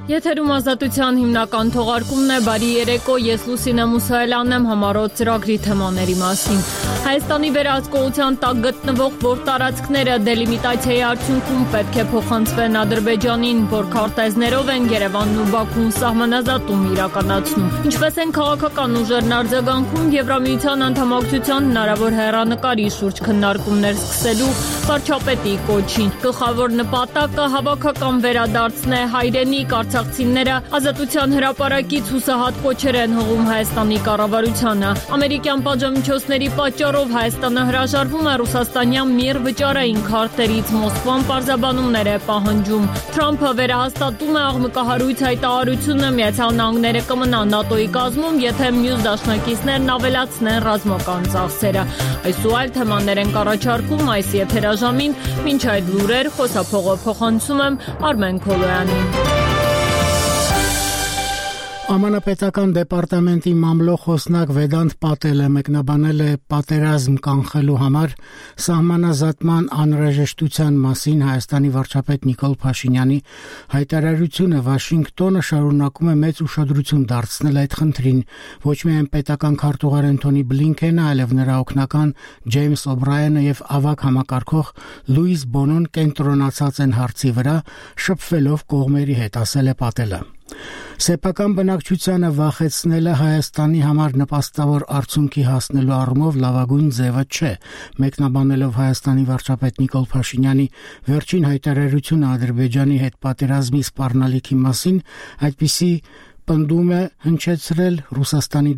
Եթերում ազատության հիմնական թողարկումն է, բարի երեկո, ես Լուսինե Մուսայելյանն եմ, համառոտ ծրագրի թեմաների մասին։ Հայաստանի վերահսկողության տակ գտնվող որ տարածքները դելիմիտացիայի արդյունքում պետք է փոխանցվեն Ադրբեջանին, որ քարտեզներով են Երևանն ու Բաքուն սահմանազատում իրականացնում։ Ինչպես են քաղաքական ուժերն արձագանքում Եվրամիության անդամակցության հնարավոր հեռանկարի շուրջ քննարկումներ սկսելու վարչապետի կոչին։ Գլխավոր նպատակը հավաքական վերադարձն է, հայրենիք արցախցիները ազատության հրապարակից հուսահատ կոչեր են հղում Հայաստանի կառավարությանը։ Ամերիկյան պատժամիջոցների պատճառով Հայաստանը հրաժարվում է ռուսաստանյան միռ վճարային քարտերից, Մոսկվան պարզաբանումներ է պահանջում։ Թրամփը վերահաստատում է աղմկահարույց հայտարարությունը, Միացյալ Նահանգները կմնա ՆԱՏՕ-ի կազմում, եթե մյուս դաշնակիցներն ավելացնեն ռազմական ծախսերը։ Այս ու այլ թեմաներ են առաջարկում այս եթերաժամին, մինչ այդ լուրեր խոսափողով փոխանցում եմ Արմեն Քոլոյանին։ Ամանապետական դեպարտամենտի մամլո խոսնակ Վեդանտ Պատելը մեկնաբանել է պատերազմ կանխելու համար սահմանազատման անհրաժեշտության մասին Հայաստանի վարչապետ Նիկոլ Փաշինյանի հայտարարությունը Վաշինգտոնը շարունակում է մեծ ուշադրություն դարձնել այդ խնդրին, ոչ միայն պետական քարտուղար Անթոնի Բլինքենը, այլև նրա օգնական Ջեյմս Օբրայենը եւ ավագ համակարգող Լուիս Բոնոն կենտրոնացած են հարցի վրա, շփվելով կողմերի հետ, ասել է Պատելը։ Սեփական բնակչությանը վախեցնելը Հայաստանի համար նպաստավոր արդյունքի հասնելու առումով լավագույն ձևը չէ, մեկնաբանելով Հայաստանի վարչապետ Նիկոլ Փաշինյանի վերջին հայտարարությունը Ադրբեջանի հետ պատերազմի սպառնալիքի մասին, այդպիսի պնդում է հնչեցրել Ռուսաստանի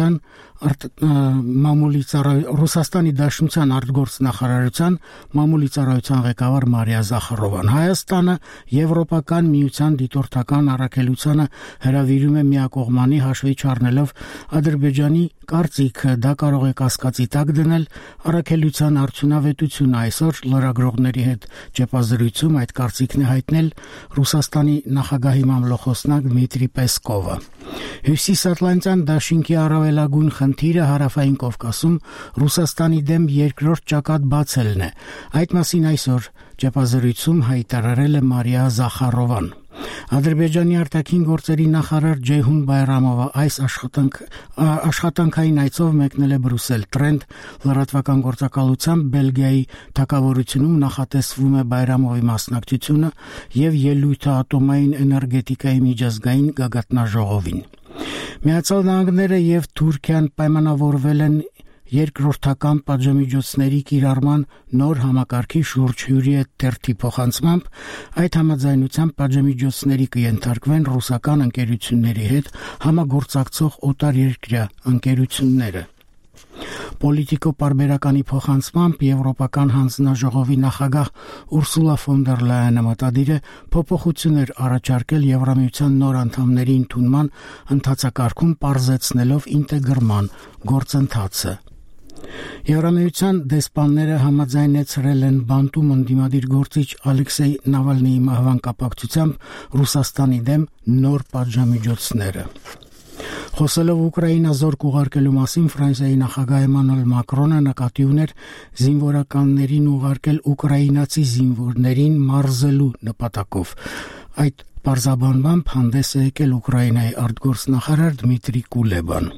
Դաշնության արտգործնախարարության մամուլի ծառայության ղեկավար Մարիա Զախարովան։ Հայաստանը Եվրոպական միության դիտորդական առաքելությանը հրավիրում է միակողմանի հաշվի չառնելով Ադրբեջանի կարծիքը, դա կարող է կասկածի տակ դնել առաքելության արդյունավետությունը։ Այսօր լրագրողների հետ ճեպազրույցում այդ կարծիքն է հայտնել Ռուսաստանի նախագահի մամլոխոսնակ Դմիտրի Պեսկովը։ Հյուսիսատլանտյան դաշինքի առավելագույն խնդիրը Հարավային Կովկասում Ռուսաստանի դեմ երկրորդ ճակատ բացելն է։ Այդ մասին այսօր ճեպազրույցում հայտարարել է Մարիա Զախարովան։ Ադրբեջանի արտաքին գործերի նախարար Ջեյհուն Բայրամովը այս աշխատանքային այցով մեկնել է Բրյուսել։ Տրենդ լրատվական գործակալությամբ Բելգիայի թագավորությունում նախատեսվում է Բայրամովի մասնակցությունը եւ ելույթը ատոմային էներգետիկայի միջազգային գագաթնաժողովին։ Միացյալ Նահանգները եւ Թուրքիան պայմանավորվել են երկրորդական պատժամիջոցների կիրառման նոր համակարգի շուրջ հյուրի թերթի փոխանցմամբ այդ համաձայնությամբ պատժամիջոցների կենթարկվեն ռուսական ընկերությունների հետ համագործակցող օտարերկրյա ընկերությունները։ Պոլիտիկո պարբերականի փոխանցմամբ Եվրոպական հանձնաժողովի նախագահ Ուրսուլա ֆոն դեր Լայենը մտադիր է փոփոխություններ առաջարկել Եվրամիության նոր անդամների ընդունման ընթացակարգում պարզեցնելով ինտեգրման գործընթացը։ Եվրամիության դեսպանները համաձայնեցրել են բանտում ընդդիմադիր գործիչ Ալեքսեյ Նավալնիի մահվան կապակցությամբ Ռուսաստանի դեմ նոր պատժամիջոցները։ Խոսելով Ուկրաինա զորք ուղարկելու մասին Ֆրանսիայի նախագահ Էմանուել Մակրոնը նկատի ուներ զինվորականներին ուղարկել ուկրաինացի զինվորներին մարզելու նպատակով։ Այդ պարզաբանմամբ հանդես է եկել Ուկրաինայի արտգործնախարար Դմիտրի Կուլեբան։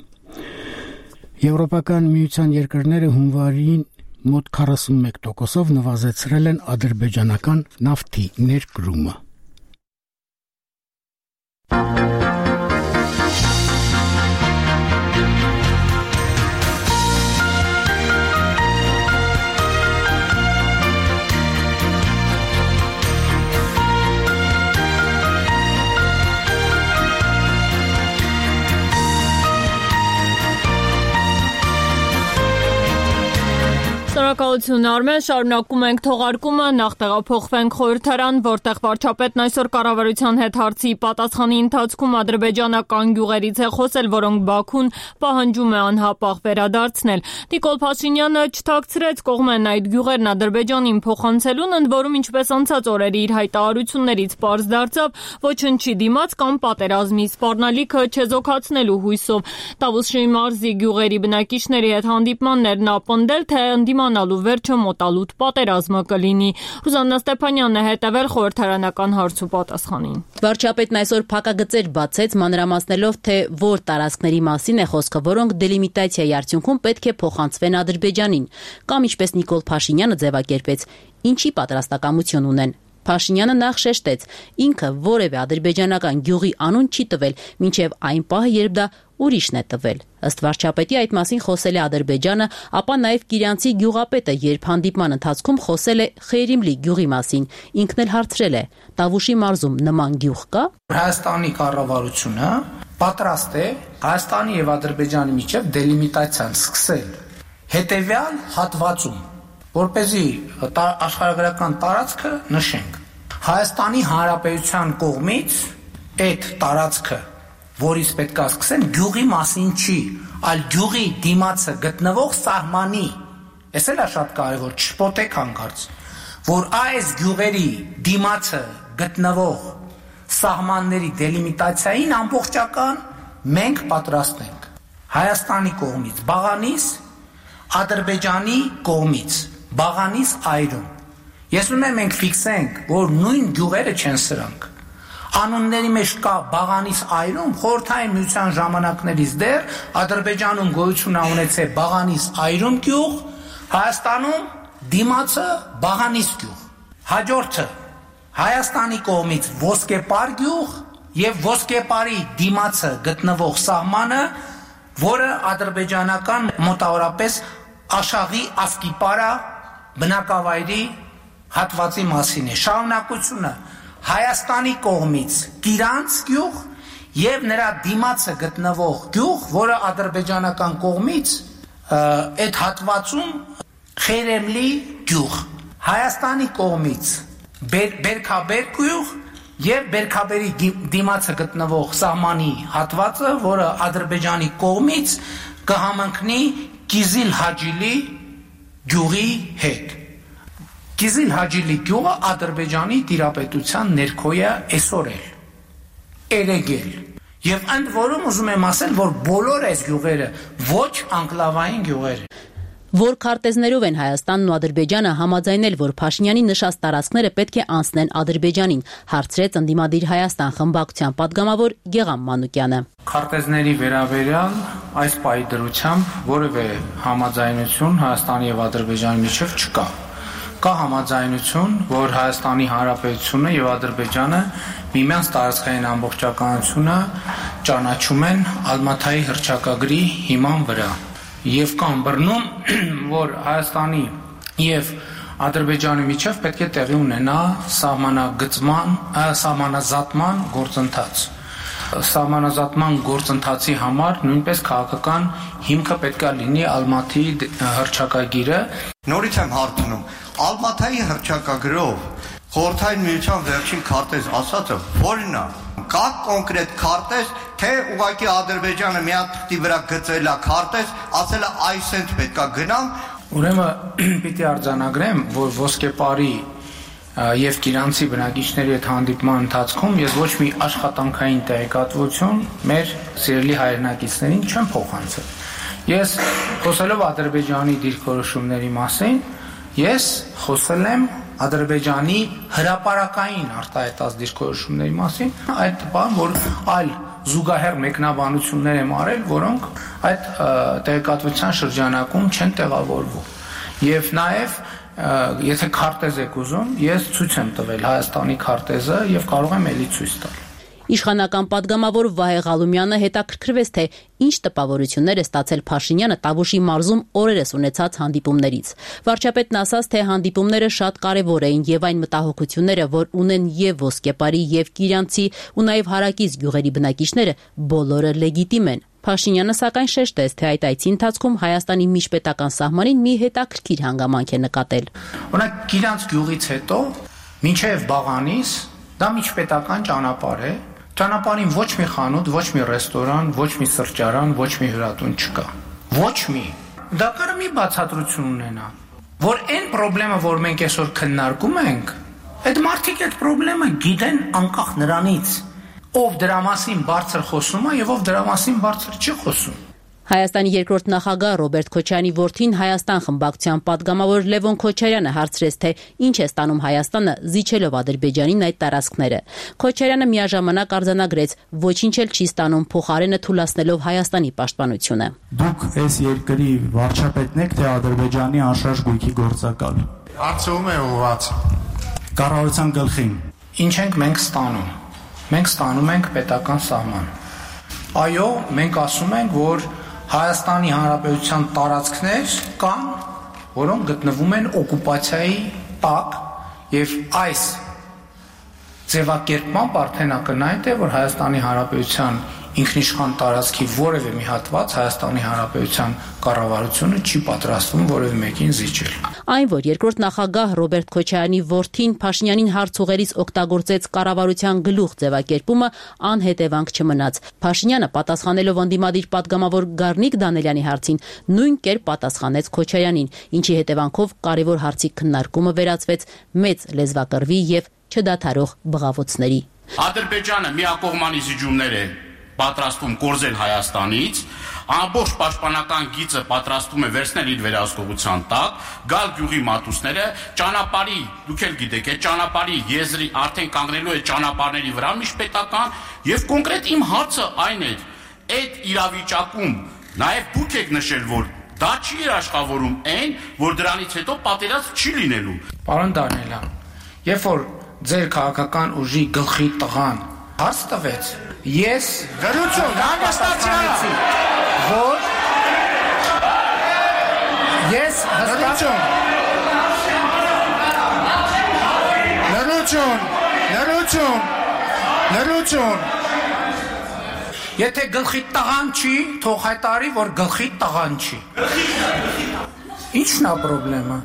Եվրոպական միության երկրները հունվարին մոտ 41%-ով նվազեցրել են ադրբեջանական նավթի ներկրումը։ Շնորհակալություն Արմեն, շարունակում ենք թողարկումը, նախ տեղափոխվենք խորհրդարան, որտեղ վարչապետն այսօր կառավարության հետ հարցի պատասխանի ընթացքում ադրբեջանական գյուղերից է խոսել, որոնք Բաքուն պահանջում է անհապաղ վերադարձնել։ Նիկոլ Փաշինյանը չթաքցրեց կողմեն այդ գյուղերն Ադրբեջանին փոխանցելուն, ընդ որում ինչպես անցած օրերի իր հայտարարություններից պարզ դարձավ, ոչնչի դիմաց կամ պատերազմի սպառնալիքը չեզոքացնելու հույսով։ Տավուշի մարզի գյուղերի բնակիչների հետ հանդիպմաններն ապնդել, թե ընդդիմանա անցյալ ու վերջը մոտալուտ պատերազմը կլինի։ Ռուզաննա Ստեփանյանն է հետևել խորհրդարանական հարց ու պատասխանին։ Վարչապետն այսօր փակագծեր բացեց, մանրամասնելով, թե որ տարածքների մասին է խոսքը, որոնք դելիմիտացիայի արդյունքում պետք է փոխանցվեն Ադրբեջանին, կամ ինչպես Նիկոլ Փաշինյանը ձևակերպեց, ինչի պատրաստակամություն ունեն։ Փաշինյանը նախ շեշտեց, ինքը որևէ ադրբեջանական գյուղի անուն չի տվել, մինչև այն պահը, երբ դա ուրիշն է տվել։ Ըստ վարչապետի այդ մասին խոսել է Ադրբեջանը, ապա նաև Կիրյանցի գյուղապետը, երբ հանդիպման ընթացքում խոսել է Խեյրիմլի գյուղի մասին, ինքն էլ հարցրել է. Տավուշի մարզում նման գյուղ կա։ Հայաստանի կառավարությունը պատրաստ է Հայաստանի եւ Ադրբեջանի միջև դելիմիտացիան սկսել հետեւյալ հատվածում, որպեսզի աշխարհագրական տարածքը նշենք։ Հայաստանի Հանրապետության կողմից այդ տարածքը, որից պետք է սկսեն, գյուղի մասին չի, այլ գյուղի դիմացը գտնվող սահմանի։ Էս էլ է շատ կարևոր, չշփոթեք հանկարծ, որ այս գյուղերի դիմացը գտնվող սահմանների դելիմիտացիային ամբողջական մենք պատրաստ ենք։ Հայաստանի կողմից բաղանիս, Ադրբեջանի կողմից բաղանիս այրում։ Ես ուզում եմ մենք ֆիքսենք, որ նույն գյուղերը չեն սրանք։ Անունների մեջ կա բաղանիս այրում, խորհրդային միության ժամանակներից դեռ Ադրբեջանում գոյություն ունեցել բաղանիս այրում գյուղ, Հայաստանում դիմացը բաղանիս գյուղ։ Հաջորդը Հայաստանի կողմից ոսկեպար գյուղ եւ ոսկեպարի դիմացը գտնվող սահմանը, որը ադրբեջանական մոտավորապես Աշաղի Ասկիպարա բնակավայրի հատվածի մասին է։ Շարունակությունը Հայաստանի կողմից Կիրանց գյուղ եւ նրա դիմացը գտնվող գյուղ, որը ադրբեջանական կողմից այդ հատվածում Խերեմլի գյուղ։ Հայաստանի կողմից Բերքաբեր գյուղ եւ Բերքաբերի դիմացը գտնվող սահմանի հատվածը, որը Ադրբեջանի կողմից կհամընկնի Կիզիլ Հաջիլի գյուղի հետ։ Կիզիլ Հաջիլի գյուղը Ադրբեջանի տիրապետության ներքո է այսօր էլ, երեգել։ Եվ ընդ որում ուզում եմ ասել, որ բոլոր այս գյուղերը ոչ անկլավային գյուղեր են։ Որ քարտեզներով են Հայաստանն ու Ադրբեջանը համաձայնել, որ Փաշինյանի նշած տարածքները պետք է անցնեն Ադրբեջանին, հարցրեց ընդդիմադիր Հայաստան խմբակցության падգամավոր Գեգամ Մանուկյանը։ Քարտեզների վերաբերյալ այս պահի դրությամբ որևէ համաձայնություն Հայաստանի եւ Ադրբեջանի միջև չկա։ Կա համաձայնություն, որ Հայաստանի Հանրապետությունը եւ Ադրբեջանը միմյանց տարածքային ամբողջականությունը ճանաչում են Ալմաթայի հռչակագրի հիման վրա։ Եվ կան բռնում, որ Հայաստանի եւ Ադրբեջանի միջև պետք է տեղի ունենա սահմանազատման գործընթաց։ Սահմանազատման գործընթացի համար նույնպես քաղաքական հիմքը պետք է լինի Ալմաթիի հռչակագիրը։ Նորից եմ հարցնում, Ալմաթայի հռչակագրով Խորհրդային միության վերջին քարտեզ ասածը որն է։ Կա կոնկրետ քարտեզ, թե ուղղակի Ադրբեջանը մի հատ թղթի վրա գծել է քարտեզ, ասել է այսենց պետքա գնամ։ Ուրեմն պիտի արձանագրեմ, որ ոսկեպարի եւ Կիրանցի բնակիչների հետ հանդիպման ընթացքում ես ոչ մի աշխատանքային տեղեկատվություն մեր սիրելի հայրենակիցներին չեմ փոխանցել։ Ես խոսելով Ադրբեջանի դիրքորոշումների մասին, ես խոսել եմ Ադրբեջանի հրապարակային արտահայտած դիրքորոշումների մասին, այդ բան, որ այլ զուգահեռ մեկնաբանություններ եմ արել, որոնք այդ տեղեկատվության շրջանակում չեն տեղավորվում։ Եվ նաև եթե քարտեզ եք ուզում, ես ցույց եմ տվել Հայաստանի քարտեզը եւ կարող եմ ելի ցույց տալ։ Իշխանական падգամավոր Վահե Ղալումյանը հետաքրքրվեց, թե ինչ տպավորություններ է ստացել Փաշինյանը Տավուշի մարզում օրերս ունեցած հանդիպումներից։ Վարչապետն ասաց, թե հանդիպումները շատ կարևոր էին եւ այն մտահոգությունները, որ ունեն եւ ոսկեպարի եւ Կիրանցի ու նաեւ հարակից գյուղերի բնակիչները, բոլորը լեգիտիմ են։ Փաշինյանը սակայն շեշտեց, թե այդ այցի ընթացքում Հայաստանի միջպետական սահմանին մի հետաքրքիր հանգամանք է նկատել։ Օրինակ Կիրանց գյուղից հետո մինչեւ Բաղանիս դա միջպետական ճանապարհ է։ Ճանապարհին ոչ մի խանութ, ոչ մի ռեստորան, ոչ մի սրճարան, ոչ մի հյուրատուն չկա։ Ոչ մի։ Դա կարող մի բացատրություն ունենա, որ այն խնդրեմը, որ մենք այսօր քննարկում ենք, այդ մարդիկ այդ խնդրեմը գիտեն անկախ նրանից, ով դրա մասին բարձր խոսում է եւ ով դրա մասին բարձր չի խոսում։ Հայաստանի երկրորդ նախագահ Ռոբերտ Քոչարյանի որդին Հայաստան խմբակցության պատգամավոր Լևոն Քոչարյանը հարցրեց, թե ինչ է ստանում Հայաստանը զիջելով Ադրբեջանին այդ տարածքները։ Քոչարյանը միաժամանակ արձանագրեց, ոչինչ էլ չի ստանում, փոխարենը թուլացնելով Հայաստանի պաշտպանությունը։ Դուք այս երկրի վարչապետն եք, թե Ադրբեջանի անշարժ գույքի գործակալ։ Հարցում է ուղղված Կառավարության գլխին։ Ինչ ենք մենք ստանում։ Մենք ստանում ենք պետական սահման։ Այո, մենք ասում ենք, որ Հայաստանի Հանրապետության տարածքներ կան, որոնք գտնվում են օկուպացիայի տակ, եւ այս ձևակերպմամբ արդեն ակնհայտ է, որ Հայաստանի Հանրապետության ինքնիշխան տարածքի որևէ մի հատված Հայաստանի Հանրապետության կառավարությունը չի պատրաստվում որևէ մեկին զիջել։ Այն, որ երկրորդ նախագահ Ռոբերտ Քոչարյանի որդին Փաշինյանին հարց ուղերից օգտագործեց կառավարության գլուխ ձևակերպումը, անհետևանք չմնաց։ Փաշինյանը պատասխանելով ընդդիմադիր պատգամավոր Գառնիկ Դանելյանի հարցին նույն կերպ պատասխանեց Քոչարյանին, ինչի հետևանքով կարևոր հարցի քննարկումը վերածվեց մեծ լեզվակռվի եւ չդադարող բղավոցների։ Ադրբեջանը միակողմանի զիջումներ է պատրաստում կորզել Հայաստանից, ամբողջ պաշտպանական գիծը պատրաստում է վերցնել իր վերահսկողության տակ, գալ գյուղի մատուցները, ճանապարհի, դուք էլ գիտեք, այդ ճանապարհի եզրի արդեն կանգնելու է ճանապարհների վրա միջպետական եւ կոնկրետ իմ հարցը այն է, այդ իրավիճակում նաեւ դուք եք նշել, որ դա չի երաշխավորում այն, որ դրանից հետո պատերազմ չի լինելու։ Պարոն Դանելյան, երբ որ ձեր քաղաքական ուժի գլխի տղան հարց տվեց, ես Լրություն, հանգստացի, որ ես Լրություն Եթե գլխի տղան չի, թող հայտարարի, որ գլխի տղան չի։ Ինչն է խնդրեմը։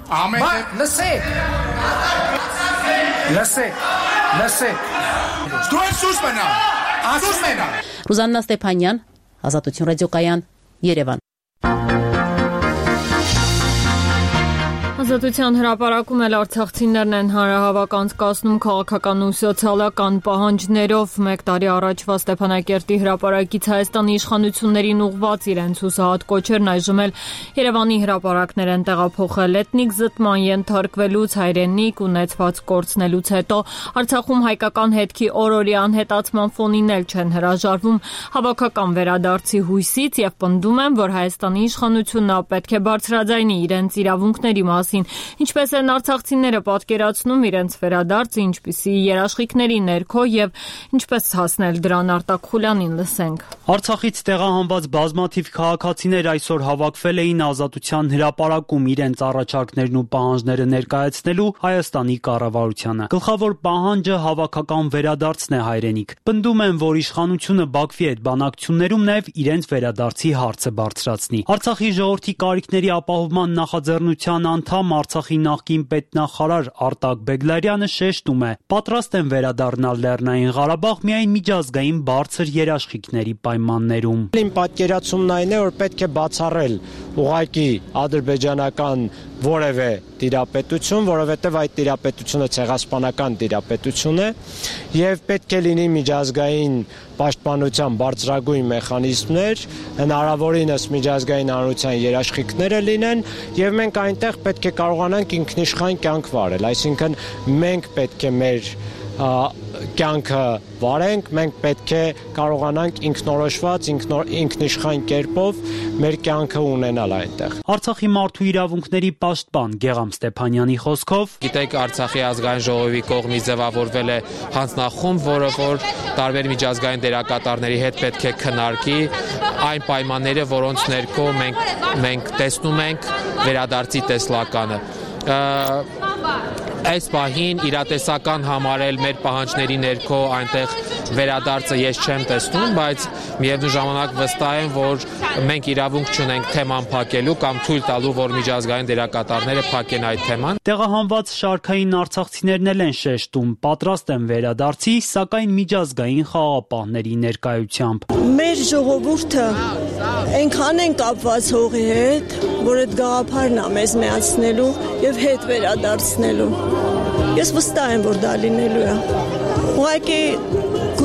Լսեք։ Դու ես սուս մնա։ Ռուզաննա Ստեփանյան, Ազատություն ռադիոկայան, Երևան։ Ազատության հրապարակում էլ արցախցիներն են հանրահավաք անցկացնում քաղաքական ու սոցիալական պահանջներով։ Մեկ տարի առաջվա Ստեփանակերտի հրապարակից Հայաստանի իշխանություններին ուղղված իրենց հուսահատ կոչերն այժմ էլ Երևանի հրապարակներ են տեղափոխել։ Էթնիկ զտման ենթարկվելուց, հայրենիք ունեցված կորցնելուց հետո Արցախում հայկական հետքի օրորի անհետացման ֆոնին էլ չեն հրաժարվում հավաքական վերադարձի հույսից եւ պնդում են, որ Հայաստանի իշխանությունը պետք է բարձրաձայնի իրենց իրավունքների մասին։ Ինչպես են արցախցիները պատկերացնում իրենց վերադարձը, ինչպիսի երաշխիքների ներքո եւ ինչպես հասնել դրան, Արտակ Խուլյանին լսենք։ Արցախից տեղահանված բազմաթիվ քաղաքացիներ այսօր հավաքվել էին Ազատության հրապարակում իրենց առաջարկներն ու պահանջները ներկայացնելու Հայաստանի կառավարությանը։ Գլխավոր պահանջը հավաքական վերադարձն է հայրենիք։ Պնդում են, որ իշխանությունը Բաքվի հետ բանակցություններում նաեւ իրենց վերադարձի հարցը բարձրացնի։ Արցախի ժողովրդի կարիքների ապահովման նախաձեռնության անդամ Արցախի նախկին պետնախարար Արտակ Բեգլարյանը շեշտում է, պատրաստ են վերադառնալ Լեռնային Ղարաբաղ միայն միջազգային բարձր երաշխիքների պայմաններում։ Իմ պատկերացումն այն է, որ պետք է բացառել ուղղակի ադրբեջանական որևէ տիրապետություն, որովհետև այդ տիրապետությունը ցեղասպանական տիրապետություն է եւ պետք է լինի միջազգային պաշտպանության բարձրագույն մեխանիզմներ, հնարավորինս միջազգային հանրության երաշխիքները լինեն եւ մենք այնտեղ պետք է կարողանանք ինքնիշխան կյանք վարել, այսինքն մենք պետք է մեր կյանքը վարենք, մենք պետք է կարողանանք ինքնորոշված, ինքնիշխան կերպով մեր կյանքը ունենալ այնտեղ։ Արցախի մարդու իրավունքների պաշտպան Գեգամ Ստեփանյանի խոսքով, գիտեք, Արցախի ազգային ժողովի կողմից ձևավորվել է հանձնախումբ, որը որ տարբեր միջազգային դերակատարների հետ պետք է քննարկի այն պայմանները, որոնց ներքո մենք տեսնում ենք վերադարձի տեսլականը։ Այս պահին իրատեսական համարել մեր պահանջների ներքո այնտեղ վերադարձը ես չեմ տեսնում, բայց միևնույն ժամանակ վստահ եմ, որ մենք իրավունք չունենք թեման փակելու կամ թույլ տալու, որ միջազգային դերակատարները փակեն այդ թեման։ Տեղահանված շարքային արցախցիներն էլ են շեշտում, պատրաստ են վերադարձի, սակայն միջազգային խաղաղապահների ներկայությամբ։ Մեր ժողովուրդը այնքան են կապված հողի հետ, որ այդ գաղափարն է մեզ միացնելու եւ հետ վերադարձնելու։ Ես վստահ եմ, որ դա լինելու է։ Ուղղակի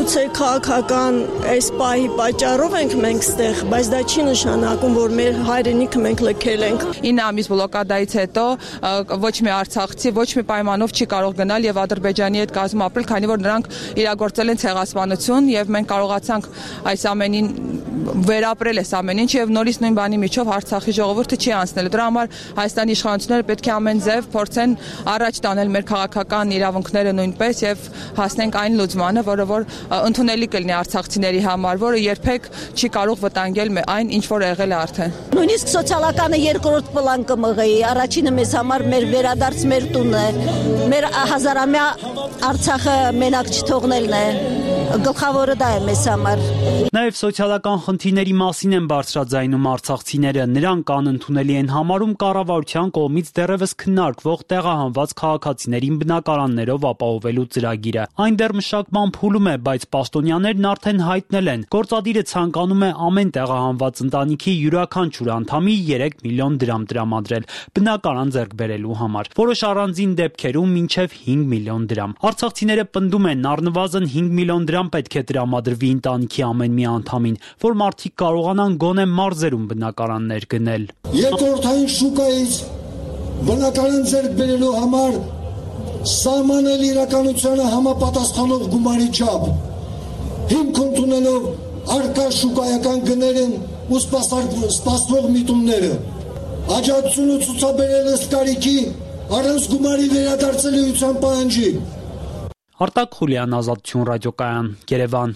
Գուցե քաղաքական այս պահի պատճառով ենք մենք ստեղ, բայց դա չի նշանակում, որ մեր հայրենիքը մենք լքել ենք։ 9 ամիս բլոկադայից հետո ոչ մի արցախցի ոչ մի պայմանով չի կարող գնալ եւ Ադրբեջանի հետ կազմում ապրել, քանի որ նրանք իրագործել են ցեղասպանություն եւ մենք կարողացանք այս ամենին վերապրել այս ամեն ինչ եւ նորից նույն բանի միջով Արցախի ժողովուրդը չի անցնել։ Դրա համար Հայաստանի իշխանությունները պետք է ամեն ձև փորձեն առաջ տանել մեր քաղաքական իրավունքները նույնպես եւ հասնենք այն լուծմանը, որը որ ընդունելի կլինի արցախցիների համար, որը երբեք չի կարող վտանգել այն, ինչ որ եղել է արդեն։ Նույնիսկ սոցիալականը երկրորդ պլան կմղի, առաջինը մեզ համար մեր վերադարձ մեր տունն է, մեր հազարամյա Արցախը մենակ չթողնելն է, գլխավորը դա է մեզ համար։ Նաև սոցիալական խնդիրների մասին են բարձրաձայնում արցախցիները, նրանք անընդունելի են համարում կառավարության կողմից դեռևս քննարկվող տեղահանված քաղաքացիներին բնակարաններով ապահովելու ծրագիրը։ Այն դեռ մշակման փուլում է, բայց պաշտոնյաներն արդեն հայտնել են, գործադիրը ցանկանում է ամեն տեղահանված ընտանիքի յուրաքանչյուր անդամի 3 միլիոն դրամ տրամադրել բնակարան ձեռք բերելու համար, որոշ առանձին դեպքերում մինչև 5 միլիոն դրամ։ Արցախցիները պնդում են, առնվազն 5 միլիոն դրամ պետք է տրամադրվի ընտանիքի ամեն մի անդամին, որ մարդիկ կարողանան գոնե մարզերում բնակարաններ գնել։ Երկրորդային շուկայից բնակարան ձեռք բերելու համար սահմանել իրականությանը համապատասխանող գումարի չափ, հիմք ընդունելով առկա շուկայական գներն ու սպասվող միտումները, աջակցությունը ցուցաբերել ըստ առանց գումարի վերադարձելիության պահանջի։ Արտակ Խուլյան, Ազատություն ռադիոկայան, Երևան։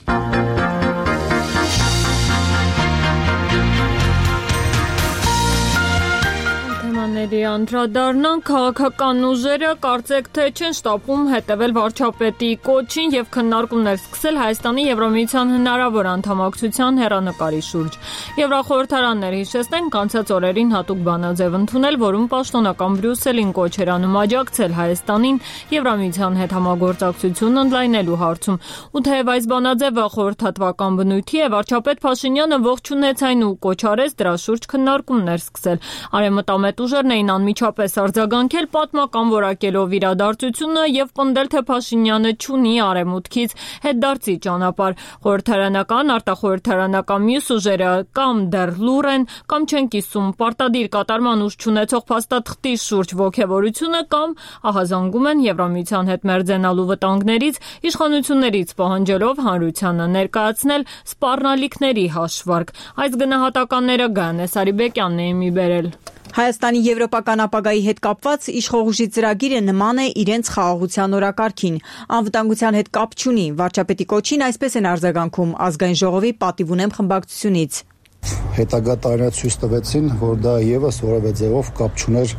Անդրադառնան քաղաքական ուժերը կարծեք թե չեն շտապում հետևել վարչապետի կոչին եւ քննարկումներ սկսել Հայաստանի Եվրամիության հնարավոր անդամակցության հեռանկարի շուրջ։ Եվրախորհրդարանները հիշեցնենք անցած օրերին հատուկ բանաձև ընդունել, որում պաշտոնական Բրյուսելին կոչ էր անում աջակցել Հայաստանին Եվրամիության հետ համագործակցություն ընդլայնելու հարցում։ Ու թեև այս բանաձևը խորհրդատվական բնույթի է, վարչապետ Փաշինյանը ողջունեց այն ու կոչ արեց դրա շուրջ քննարկումներ սկսել։ Արևմտամետ ուժերն էին անմիջապես արձագանքել պատմական որակելով իրադարձությունը եւ պնդել, թե Փաշինյանը չունի արևմուտքից հետդարձի ճանապարհ։ Խորհրդարանական, արտախորհրդարանական մյուս ուժերը կամ դեռ լուռ են, կամ չեն կիսում պարտադիր կատարման ուժ չունեցող փաստաթղթի շուրջ ողջավորությունը կամ ահազանգում են Եվրամիության հետ մերձենալու վտանգներից, իշխանություններից պահանջելով հանրությանը ներկայացնել սպառնալիքների հաշվարկ։ Այս գնահատականները Գայանե Սարիբեկյանն է մի բերել։ Հայաստանի եվրոպական ապագայի հետ կապված իշխողուժի ծրագիրը նման է իրենց խաղաղության օրակարգին։ Անվտանգության հետ կապ չունի։ Վարչապետի կոչին այսպես են արձագանքում Ազգային ժողովի պատիվունեմ խմբակցությունից։ Հետագա տարիներ ցույց տվեցին, որ դա եւս որևէ ձևով կապ չուներ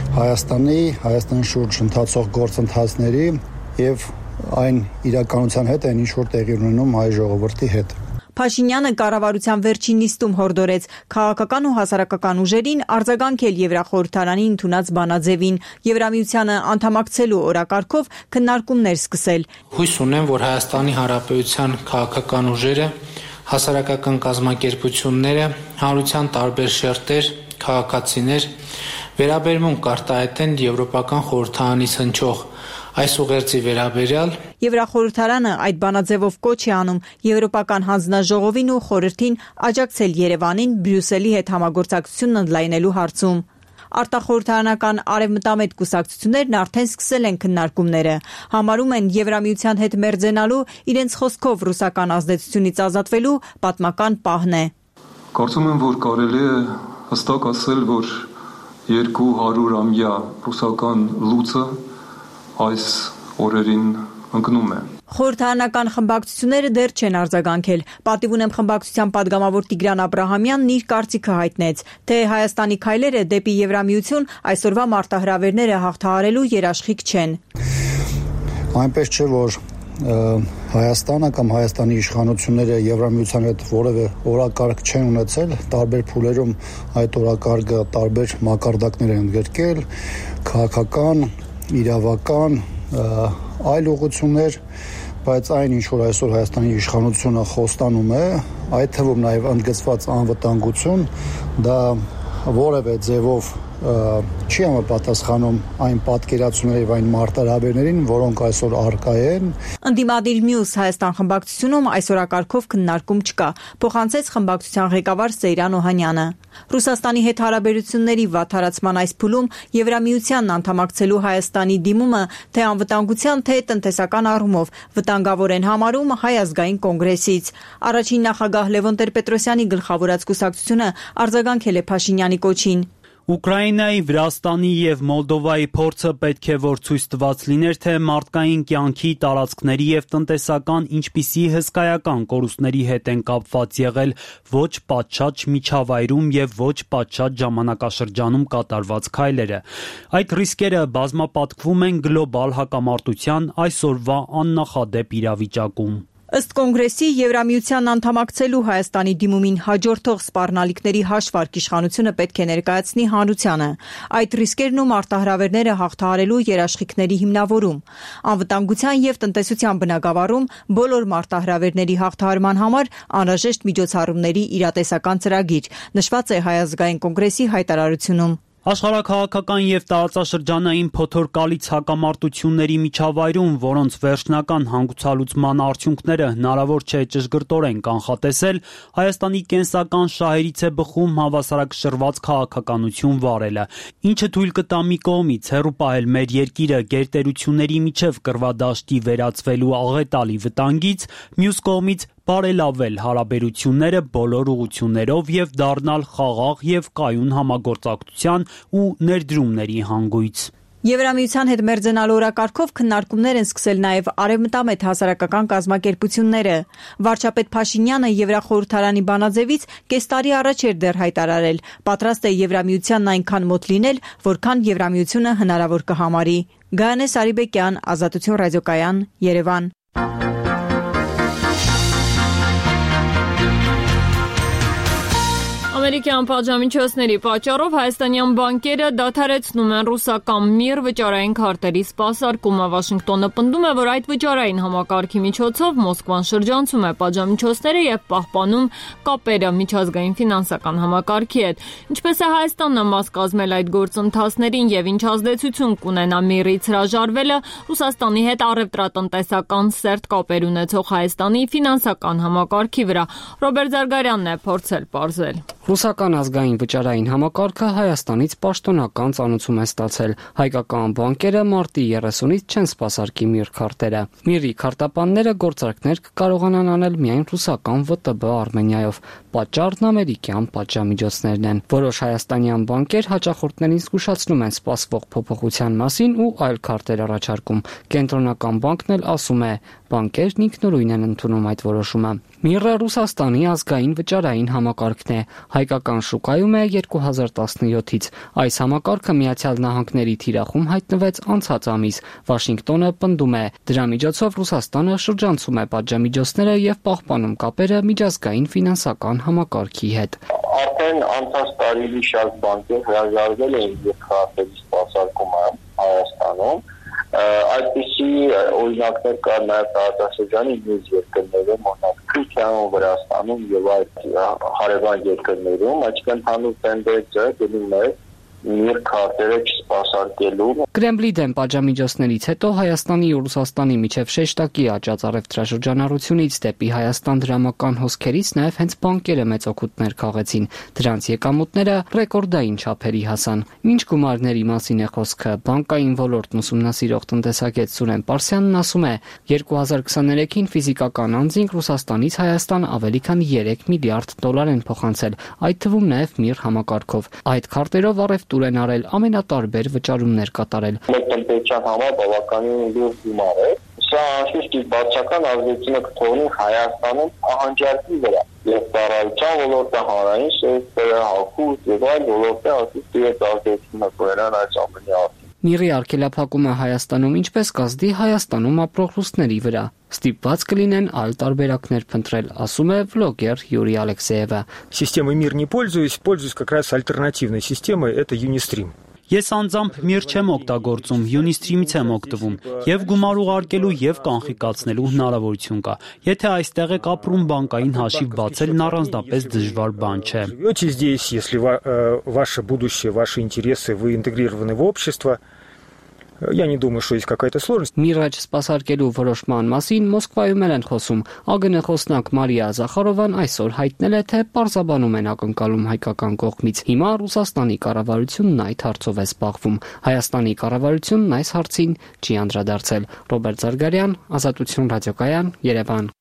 Հայաստանի շուրջ ընթացող գործընթացների եւ այն իրականության հետ, ինչ որ տեղի ունենում հայ ժողովրդի հետ։ Փաշինյանը կառավարության վերջին նիստում հորդորեց քաղաքական ու հասարակական ուժերին արձագանքել Եվրախորհրդարանի ընդունած բանաձևին, Եվրամիությանը անդամակցելու օրակարգով քննարկումներ սկսել։ Հույս ունեմ, որ Հայաստանի Հանրապետության քաղաքական ուժերը, հասարակական կազմակերպությունները, հանրության տարբեր շերտեր, քաղաքացիներ վերաբերմունք կարտահայտեն Եվրոպական խորհրդարանից հնչող այս ուղերձի վերաբերյալ Եվրախորհրդարանը այդ բանաձևով կոչ է անում Եվրոպական հանձնաժողովին ու խորհրդին աջակցել Երևանին Բրյուսելի հետ համագործակցությունն ընդլայնելու հարցում։ Արտախորհրդարանական արևմտամետ կուսակցություններն արդեն սկսել են քննարկումները, համարում են Եվրամիության հետ մերձենալու իրենց խոսքով ռուսական ազդեցությունից ազատվելու պատմական պահն է։ Կարծում եմ, որ կարելի է հստակ ասել, որ 200-ամյա ռուսական լուծը այս օրերին ընկնում է։ Խորհրդարանական խմբակցությունները դեռ չեն արձագանքել։ Պատիվունեմ խմբակցության падգամավոր Տիգրան Աբրահամյանն իր կարծիքը հայտնեց, թե Հայաստանի քայլերը դեպի Եվրամիություն այսօրվա մարտահրավերները հաղթահարելու երաշխիք չեն։ Այնպես չէ, որ Հայաստանը կամ Հայաստանի իշխանությունները Եվրամիության հետ որևէ օրակարգ չեն ունեցել, տարբեր փուլերում այդ օրակարգը տարբեր մակարդակներ են ընդգրկել, քաղաքական, իրավական, այլ ուղղություններ, բայց այն ինչ որ այսօր Հայաստանի իշխանությունը խոստանում է, այդ թվում նաև ընդգծված անվտանգություն, դա որևէ ձևով չի համապատասխանում այն պատկերացումների եւ այն մարտահրավերներին, որոնք այսօր առկա են։ Ընդդիմադիր մյուս Հայաստան խմբակցությունում այս օրակարգով քննարկում չկա, փոխանցեց խմբակցության ղեկավար Սեյրան Օհանյանը։ Ռուսաստանի հետ հարաբերությունների վատթարացման այս փուլում Եվրամիությանն անդամակցելու Հայաստանի դիմումը թե անվտանգության, թե տնտեսական առումով վտանգավոր են համարում Հայ ազգային կոնգրեսից։ Առաջին նախագահ Լևոն Տեր-Պետրոսյանի գլխավորած կուսակցությունը արձագանքել է Փաշինյանի կոչին։ Ուկրաինայի, Վրաստանի եւ Մոլդովայի փորձը պետք է որ ցույց տված լիներ, թե մարդկային կյանքի, տարածքների եւ տնտեսական ինչպիսի հսկայական կորուստների հետ են կապված եղել ոչ պատշաճ միջավայրում եւ ոչ պատշաճ ժամանակաշրջանում կատարված քայլերը։ Այդ ռիսկերը բազմապատկվում են գլոբալ հակամարտության այսօրվա աննախադեպ իրավիճակում։ Ըստ կոնգրեսի Եվրամիությանն անդամակցելու Հայաստանի դիմումին հաջորդող սպառնալիքների հաշվարկ իշխանությունը պետք է ներկայացնի հանրությանը։ Այդ ռիսկերն ու մարտահրավերները հաղթահարելու երաշխիքների հիմնավորում, անվտանգության եւ տնտեսության բնագավառում բոլոր մարտահրավերների հաղթահարման համար անհրաժեշտ միջոցառումների իրատեսական ծրագիր, նշված է Հայ ազգային կոնգրեսի հայտարարությունում։ Աշխարհաքաղաքական եւ տարածաշրջանային փոթորկալից հակամարտությունների միջավայրում, որոնց վերջնական հանգուցալուծման արդյունքները հնարավոր չէ ճշգրտորեն կանխատեսել, Հայաստանի կենսական շահերից է բխում հավասարակշռված քաղաքականություն վարելը, ինչը թույլ կտա մի կողմից հեռու պահել մեր երկիրը գերտերությունների միջև կռվադաշտի վերածվելու աղետալի վտանգից, մյուս կողմից բարելավել հարաբերությունները բոլոր ուղղություններով եւ դառնալ խաղաղ եւ կայուն համագործակցության ու ներդրումների հանգույց։ Եվրամիության հետ մերձենալու օրակարգով քննարկումներ են սկսել նաև արևմտամետ հասարակական կազմակերպությունները։ Վարչապետ Փաշինյանը Եվրախորհրդարանի բանաձևից կես տարի առաջ էր դեռ հայտարարել, պատրաստ է Եվրամիությանն այնքան մոտ լինել, որքան Եվրամիությունը հնարավոր կհամարի։ Գայանե Սարիբեկյան, Ազատություն ռադիոկայան, Երևան։ Ամերիկյան պատժամիջոցների պատճառով հայաստանյան բանկերը դադարեցնում են ռուսական ՄԻՌ վճարային քարտերի սպասարկումը։ Վաշինգտոնը պնդում է, որ այդ վճարային համակարգի միջոցով Մոսկվան շրջանցում է պատժամիջոցները եւ պահպանում կապերը միջազգային ֆինանսական համակարգի հետ։ Ինչպես է Հայաստանը մաս կազմել այդ գործընթացներին եւ ինչ ազդեցություն կունենա ՄԻՌ-ից հրաժարվելը Ռուսաստանի հետ առևտրատնտեսական սերտ կապեր ունեցող Հայաստանի ֆինանսական համակարգի վրա։ Ռոբերտ Զարգարյանն է փորձել պարզել։ Ռուսական ազգային վճարային համակարգը Հայաստանից պաշտոնական ծանուցում է ստացել։ Հայկական բանկերը մարտի 30-ից չեն սպասարկի ՄԻՌ քարտերը։ ՄԻՌ-ի քարտապանները գործարքներ կկարողանան անել միայն ռուսական ՎՏԲ Արմենիայով։ Պատճառն ամերիկյան պատժամիջոցներն են։ Որոշ հայաստանյան բանկեր հաճախորդներին զգուշացնում են սպասվող փոփոխության մասին ու այլ քարտեր առաջարկում։ Կենտրոնական բանկն էլ ասում է, բանկերն ինքնուրույն են ընդունում այդ որոշումը։ ՄԻՌ-ը Ռուսաստանի ազգային վճարային համակարգն է։ Հայկական շուկայում է 2017-ից։ Այս համակարգը Միացյալ Նահանգների թիրախում հայտնվեց անցած ամիս։ Վաշինգտոնը պնդում է, դրա միջոցով Ռուսաստանը շրջանցում է պատժամիջոցները եւ պահպանում կապերը միջազգային ֆինանսական համակարգի հետ։ Արդեն անցած տարի շատ բանկեր հրաժարվել էին երկրների սպասարկումը Հայաստանում։ Այդպիսի օրինակներ կար նաև տարածաշրջանի մյուս երկրներում, օրինակ Թուրքիայում, Վրաստանում եւ այլ հարևան երկրներում, այսինքն ընդհանուր տենդենսը գնում է ՄԻՌ քարտերը չսպասարկելու։ Կրեմլի դեմ պատժամիջոցներից հետո Հայաստանի ու Ռուսաստանի միջև շեշտակի աճած առևտրաշրջանառությունից դեպի Հայաստան դրամական հոսքերից նաև հենց բանկերը մեծ օգուտներ քաղեցին։ Դրանց եկամուտները ռեկորդային չափերի հասան։ Ինչ գումարների մասին է խոսքը։ Բանկային ոլորտն ուսումնասիրող տնտեսագետ Սուրեն Պարսյանն ասում է, 2023-ին ֆիզիկական անձինք Ռուսաստանից Հայաստան ավելի քան 3 միլիարդ դոլար են փոխանցել, այդ թվում նաև ՄԻՌ համակարգով։ Այդ քարտերով առևտուր են արել, ամենատարբեր վճարումներ կատարել։ Մեր տնտեսության համար բավականին լուրջ գումար է։ Սա անշուշտ բացական ազդեցություն կթողնի Հայաստանում ահանջարկի վրա։ Եվ ծառայության ոլորտը, հանրային սեկտորը, հագուստ եւ այլ ոլորտները դիետ ազդեցություն կունենան այս ամենի արդյունքում։ ՄԻՌ-ի արգելափակումը Հայաստանում ինչպես կազդի Հայաստանում ապրող ռուսների վրա։ Ստիպված կլինեն այլ տարբերակներ փնտրել, ասում է վլոգեր Յուրի Ալեքսեևը։ Системой МИР не пользуюсь как раз альтернативной системой, это Unistream. Ես անձամբ միր չեմ օգտագործում, Unistream-ից եմ օգտվում, եւ գումար ուղարկելու եւ կանխիկացնելու հնարավորություն կա։ Եթե այստեղ եք ապրում, բանկային հաշիվ բացելն առանձնապես դժվար бан չէ։ Здесь, если ваше будущее, ваши интересы, вы интегрированы в общество, я не думаю, что есть какая-то сложность. Միրաջ սպասարկելու որոշման մասին Մոսկվայում են խոսում։ ԱԳՆ խոսնակ Մարիա Զախարովան այսօր հայտնել է, թե պարզաբանում են ակնկալում հայկական կողմից։ Հիմա Ռուսաստանի կառավարությունն այդ հարցով է զբաղվում։ Հայաստանի կառավարությունն այս հարցին չի անդրադարձել։ Ռոբերտ Զարգարյան, Ազատություն ռադիոկայան, Երևան։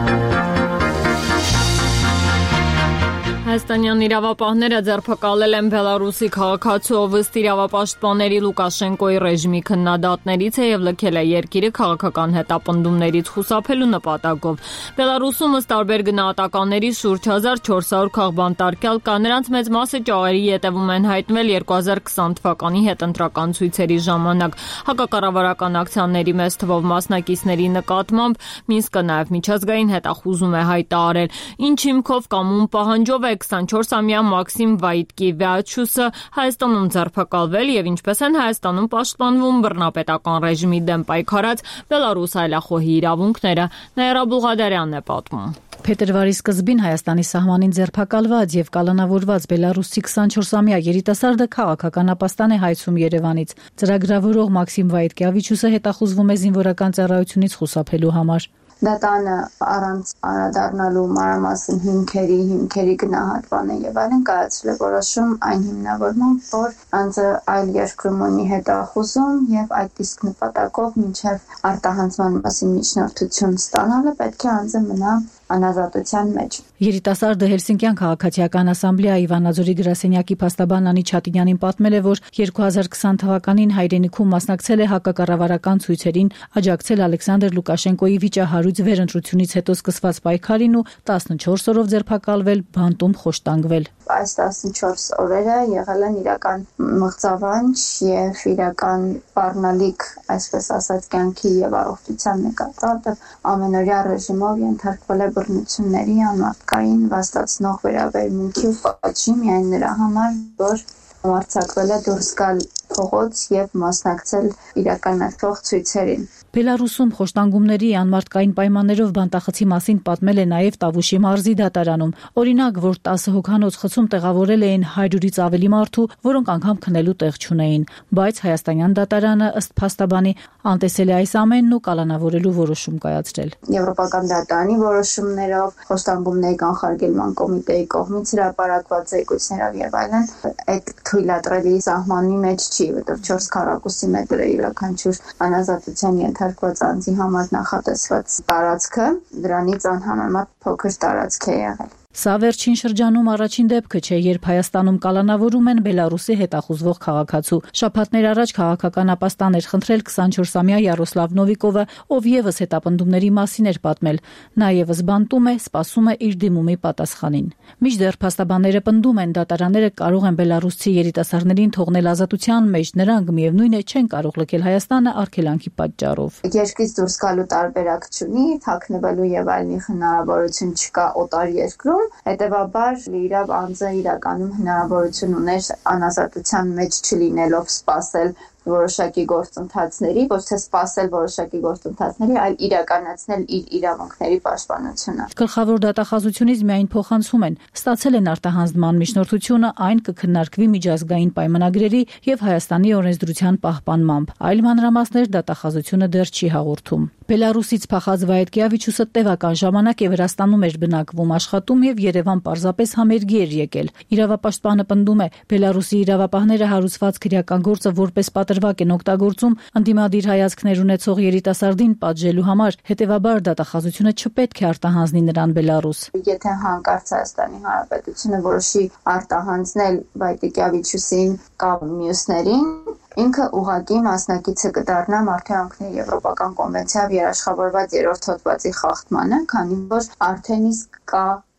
Հայաստանյան իրավապահները ձերբակալել են Բելարուսի քաղաքացու, ով ըստ իրավապաշտպանների Լուկաշենկոյի ռեժիմի քննադատներից է եւ լքել է երկիրը քաղաքական հետապնդումներից խուսափելու նպատակով։ Բելարուսում ըստ տարբեր գնահատականների շուրջ 1400 քաղբանտարկյալ կա, նրանց մեծ մասը ճաղերի ետևում են հայտնվել 2020 թվականի հետընտրական ցույցերի ժամանակ։ Հակակառավարական ակցիաների մեծ թվով մասնակիցների նկատմամբ Մինսկը նաեւ միջազգային հետախուզում է հայտարարել։ Ինչ հիմքով կամ ում պահանջով 24-ամյա Մաքսիմ Վայտկիվաչուսը Հայաստանում ձերբակալվել եւ ինչպես են Հայաստանում պաշտպանվում բռնապետական ռեժիմի դեմ պայքարած Բելարուս այլախոհի իրավունքները, Նաիրա Բուղադարյանն է պատմում։ Փետրվարի սկզբին Հայաստանի սահմանին ձերբակալված եւ կալանավորված Բելարուսի 24-ամյա երիտասարդը քաղաքական ապաստան է հայցում Երևանից։ Ծրագրավորող Մաքսիմ Վայտկիվաչուսը հետախուզվում է զինվորական ծառայությունից խուսափելու համար։ Դատանը առանց անդրադառնալու մանրամասն հիմքերի գնահատմանը եւ այլն կայացրել է որոշում այն հիմնավորմամբ, որ անձը այլ երկրում ունի հետախուզում եւ այդ իսկ նպատակով մինչեւ արտահանձնման մասին միջնորդություն ստանալը պետք է անձը մնա անազատության մեջ։ Երիտասարդը Հելսինկյան քաղաքացիական ասամբլեայի Վանաձորի գրասենյակի փաստաբան Անի Չատինյանին պատմել է, որ 2020 թվականին հայրենիքում մասնակցել է հակակառավարական ցույցերին, աջակցել Ալեքսանդր Լուկաշենկոյի վիճահարույց վերընտրությունից հետո սկսված պայքարին ու 14 օրով ձերբակալվել, բանտում խոշտանգվել։ Այս 14 օրերը եղել են իրական մղձավանջ եւ իրական բառնալիք, այսպես ասած, կյանքի եւ առողջության նկատմամբ ամենօրյա ռեժիմով ենթարկվել է բռնությունների, անմարդկային վաստացնող վերաբերմունքի ու պատժի միայն նրա համար, որ արձակվել է դուրս գալ փողոց եւ մասնակցել իրականացող ցույցերին։ Բելարուսում խոշտանգումների անմարդկային պայմաններով բանտախցի մասին պատմել է նաև Տավուշի մարզի դատարանում։ Օրինակ, որ 10 հոգանոց խցում տեղավորել էին 100-ից ավելի մարդու, որոնք անգամ քնելու տեղ չունեին, բայց հայաստանյան դատարանը ըստ փաստաբանի անտեսել է այս ամենն ու կալանավորելու որոշում կայացրել։ Եվրոպական դատարանի որոշումներով խոշտանգումների կանխարգելման կոմիտեի կողմից հրապարակված զեկույցներով եւ այլն այդ թույլատրելի սահմանի մեջ չի, որտեղ 4 քառակուսի մետր է յուրաքանչյուր անազատության ենթարկված անձի համար նախատեսված տարածքը, դրանից անհամեմատ փոքր տարածք է եղել։ Սա վերջին շրջանում առաջին դեպքը չէ, երբ Հայաստանում կալանավորում են Բելարուսի հետախուզվող քաղաքացու։ Շաբաթներ առաջ քաղաքական ապաստան էր խնդրել 24-ամյա Յարոսլավ Նովիկովը, ով եւս հետապնդումների մասին էր պատմել։ Նա եւս բանտում է, սպասում է իր դիմումի պատասխանին։ Մինչդեռ փաստաբանները պնդում են, դատարանները կարող են բելարուսցի երիտասարդներին թողնել ազատության մեջ, նրանք միևնույն է չեն կարող լքել Հայաստանը արգելանքի պատճառով։ Երկրից դուրս գալու տարբերակ չունի, թաքնվելու եւ այլնի հնարավորություն չկա օտար երկրում։ Հետևաբար իրավ անձը իրականում հնարավորություն ուներ անազատության մեջ չլինելով սպասել որոշակի գործընթացների, ոչ թե սպասել որոշակի գործընթացների, այլ իրականացնել իր իրավունքների պաշտպանությունը։ Գլխավոր դատախազությունից միայն փոխանցում են, ստացել են արտահանձնման միջնորդությունը, այն կքննարկվի միջազգային պայմանագրերի եւ Հայաստանի օրենսդրության պահպանմամբ։ Այլ մանրամասներ դատախազությունը դեռ չի հաղորդում։ Բելարուսից փախած Վայտկիվաչուսը տևական ժամանակ է Վրաստանում էր բնակվում, աշխատում եւ Երևան պարզապես համերգի էր եկել։ Իրավապաշտպանը պնդում է, Բելարուսի իրավապահները հարուցված քրեական գործը որպես պատրվակ են օգտագործում ընդդիմադիր հայացքներ ունեցող երիտասարդին պատժելու համար, հետևաբար դատախազությունը չպետք է արտահանձնի նրան Բելարուս։ Եթե հանկարծ Հայաստանի Հանրապետությունը որոշի արտահանձնել Վայտկիվաչուսին կամ մյուսներին, ինքը ուղղակի մասնակիցը կդառնա Մարդահանքների Եվրոպական կոնվենցիայով երաշխավորված 3-րդ հոդվածի խախտմանը, քանի որ արդեն իսկ կա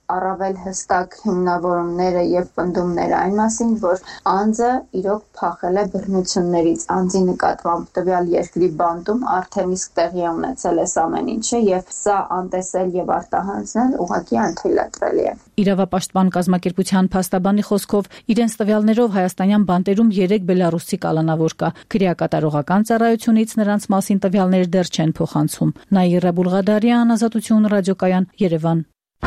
առավել հստակ հիմնավորումները եւ պնդումները այն մասին, որ անձը իրոք փախել է բռնություններից, անձի նկատմամբ տվյալ երկրի բանտում արդեն իսկ տեղի ունեցել է ամեն ինչը եւ սա անտեսել եւ արտահանձնել ուղղակի անթույլատրելի է։ Իրավապաշտպան կազմակերպության փաստաբանի խոսքով իրենց տվյալներով հայաստանյան բանտերում 3 բելարուսցի կալանավոր կա։ Քրեակատարողական ծառայությունից նրանց մասին տվյալներ դեռ չեն փոխանցում։ Նաիրա Բուլղադարյան, Ազատություն ռադիոկայան, Երևան։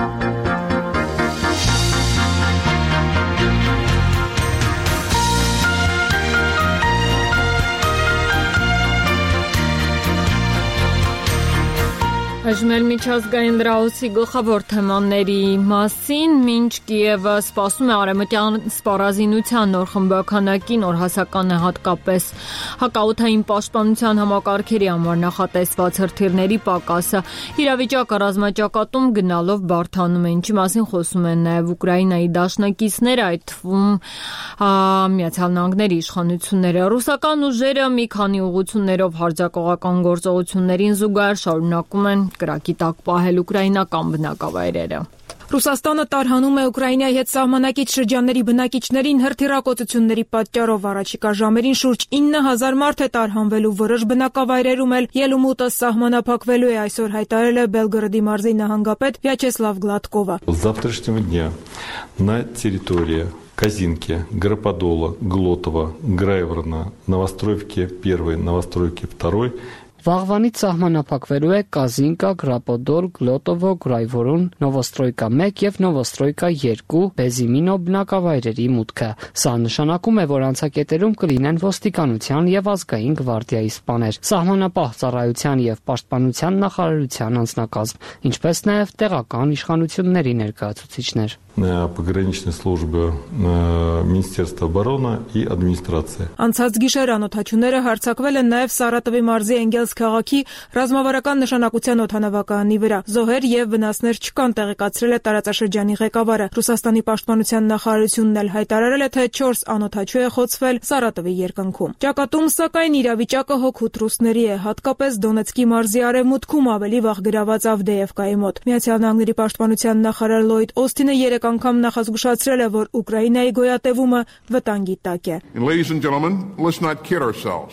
Այժմ միջազգային լրահոսի գլխավոր թեմաների մասին, մինչ Կիևը սպասում է արևմտյան սպառազինության նոր խմբականակի նոր հասականը հատկապես հակաօդային պաշտպանության համակարգերի համար նախատեսված հրթիռների պակասը իրավիճակը ռազմաճակատում գնալով բարդանում է, ինչի մասին խոսում են նաև Ուկրաինայի դաշնակիցները, այդ թվում Միացյալ Նահանգների իշխանությունները։ Ռուսական ուժերը մի քանի ուղղություններով հարձակողական գործողություններին զուգահեռ շարունակում են կրակի տակ պահել ուկրաինական բնակավայրերը։ Ռուսաստանը տարհանում է Ուկրաինայի հետ սահմանակից շրջանների բնակիչներին հրթիռակոծությունների պատճառով առաջիկա ժամերին շուրջ 9000 մարդ է տարհանվելու, որոշ բնակավայրերում էլ ելումուտը սահմանափակվելու է, այսօր հայտարարել է Բելգորոդի մարզի նահանգապետ Վյաչեսլավ Գլադկովը։ С завтрашнего дня на территории Казинки, Граподола, Глотова, Грайворона, Новостроевки 1, Новостройки 2 Վաղվանից սահմանափակվելու է Կազինկա, Գրապոդոլ, Գլոտովո, Գրայվորուն, Նովոստրոյկա 1 եւ Նովոստրոյկա 2 Բեզիմինո բնակավայրերի մուտքը։ Սա նշանակում է, որ անցակետերում կլինեն ոստիկանության եւ ազգային գվարդիայի սպաներ, սահմանապահ ծառայության եւ պաշտպանության նախարարության անձնակազմ, ինչպես նաեւ տեղական իշխանությունների ներկայացուցիչներ։ Пограничной службы Министерства обороны и администрации. Անցած գիշեր անօթաչուները հարձակվել են նաև Սարատովի մարզի Էնգելս քաղաքի ռազմավարական նշանակության օդանավակայանի վրա։ Զոհեր եւ վնասներ չկան, տեղեկացրել է տարածաշրջանի ղեկավարը։ Ռուսաստանի պաշտպանության նախարարությունն էլ հայտարարել է, թե 4 անօթաչու է խոցվել Սարատովի երկնքում։ Ճակատում, սակայն, իրավիճակը հոգուտ ռուսների է, հատկապես Դոնեցկի մարզի արևմուտքում ավելի վաղ գրաված Ավդեևկայի մոտ։ Միացյալ Նահանգների պաշտպանության նախարար Լոյդ Օստինը անգամ նախազգուշացրել է, որ Ուկրաինայի գոյատևումը վտանգի տակ է։ Ladies and gentlemen, let's not kid ourselves.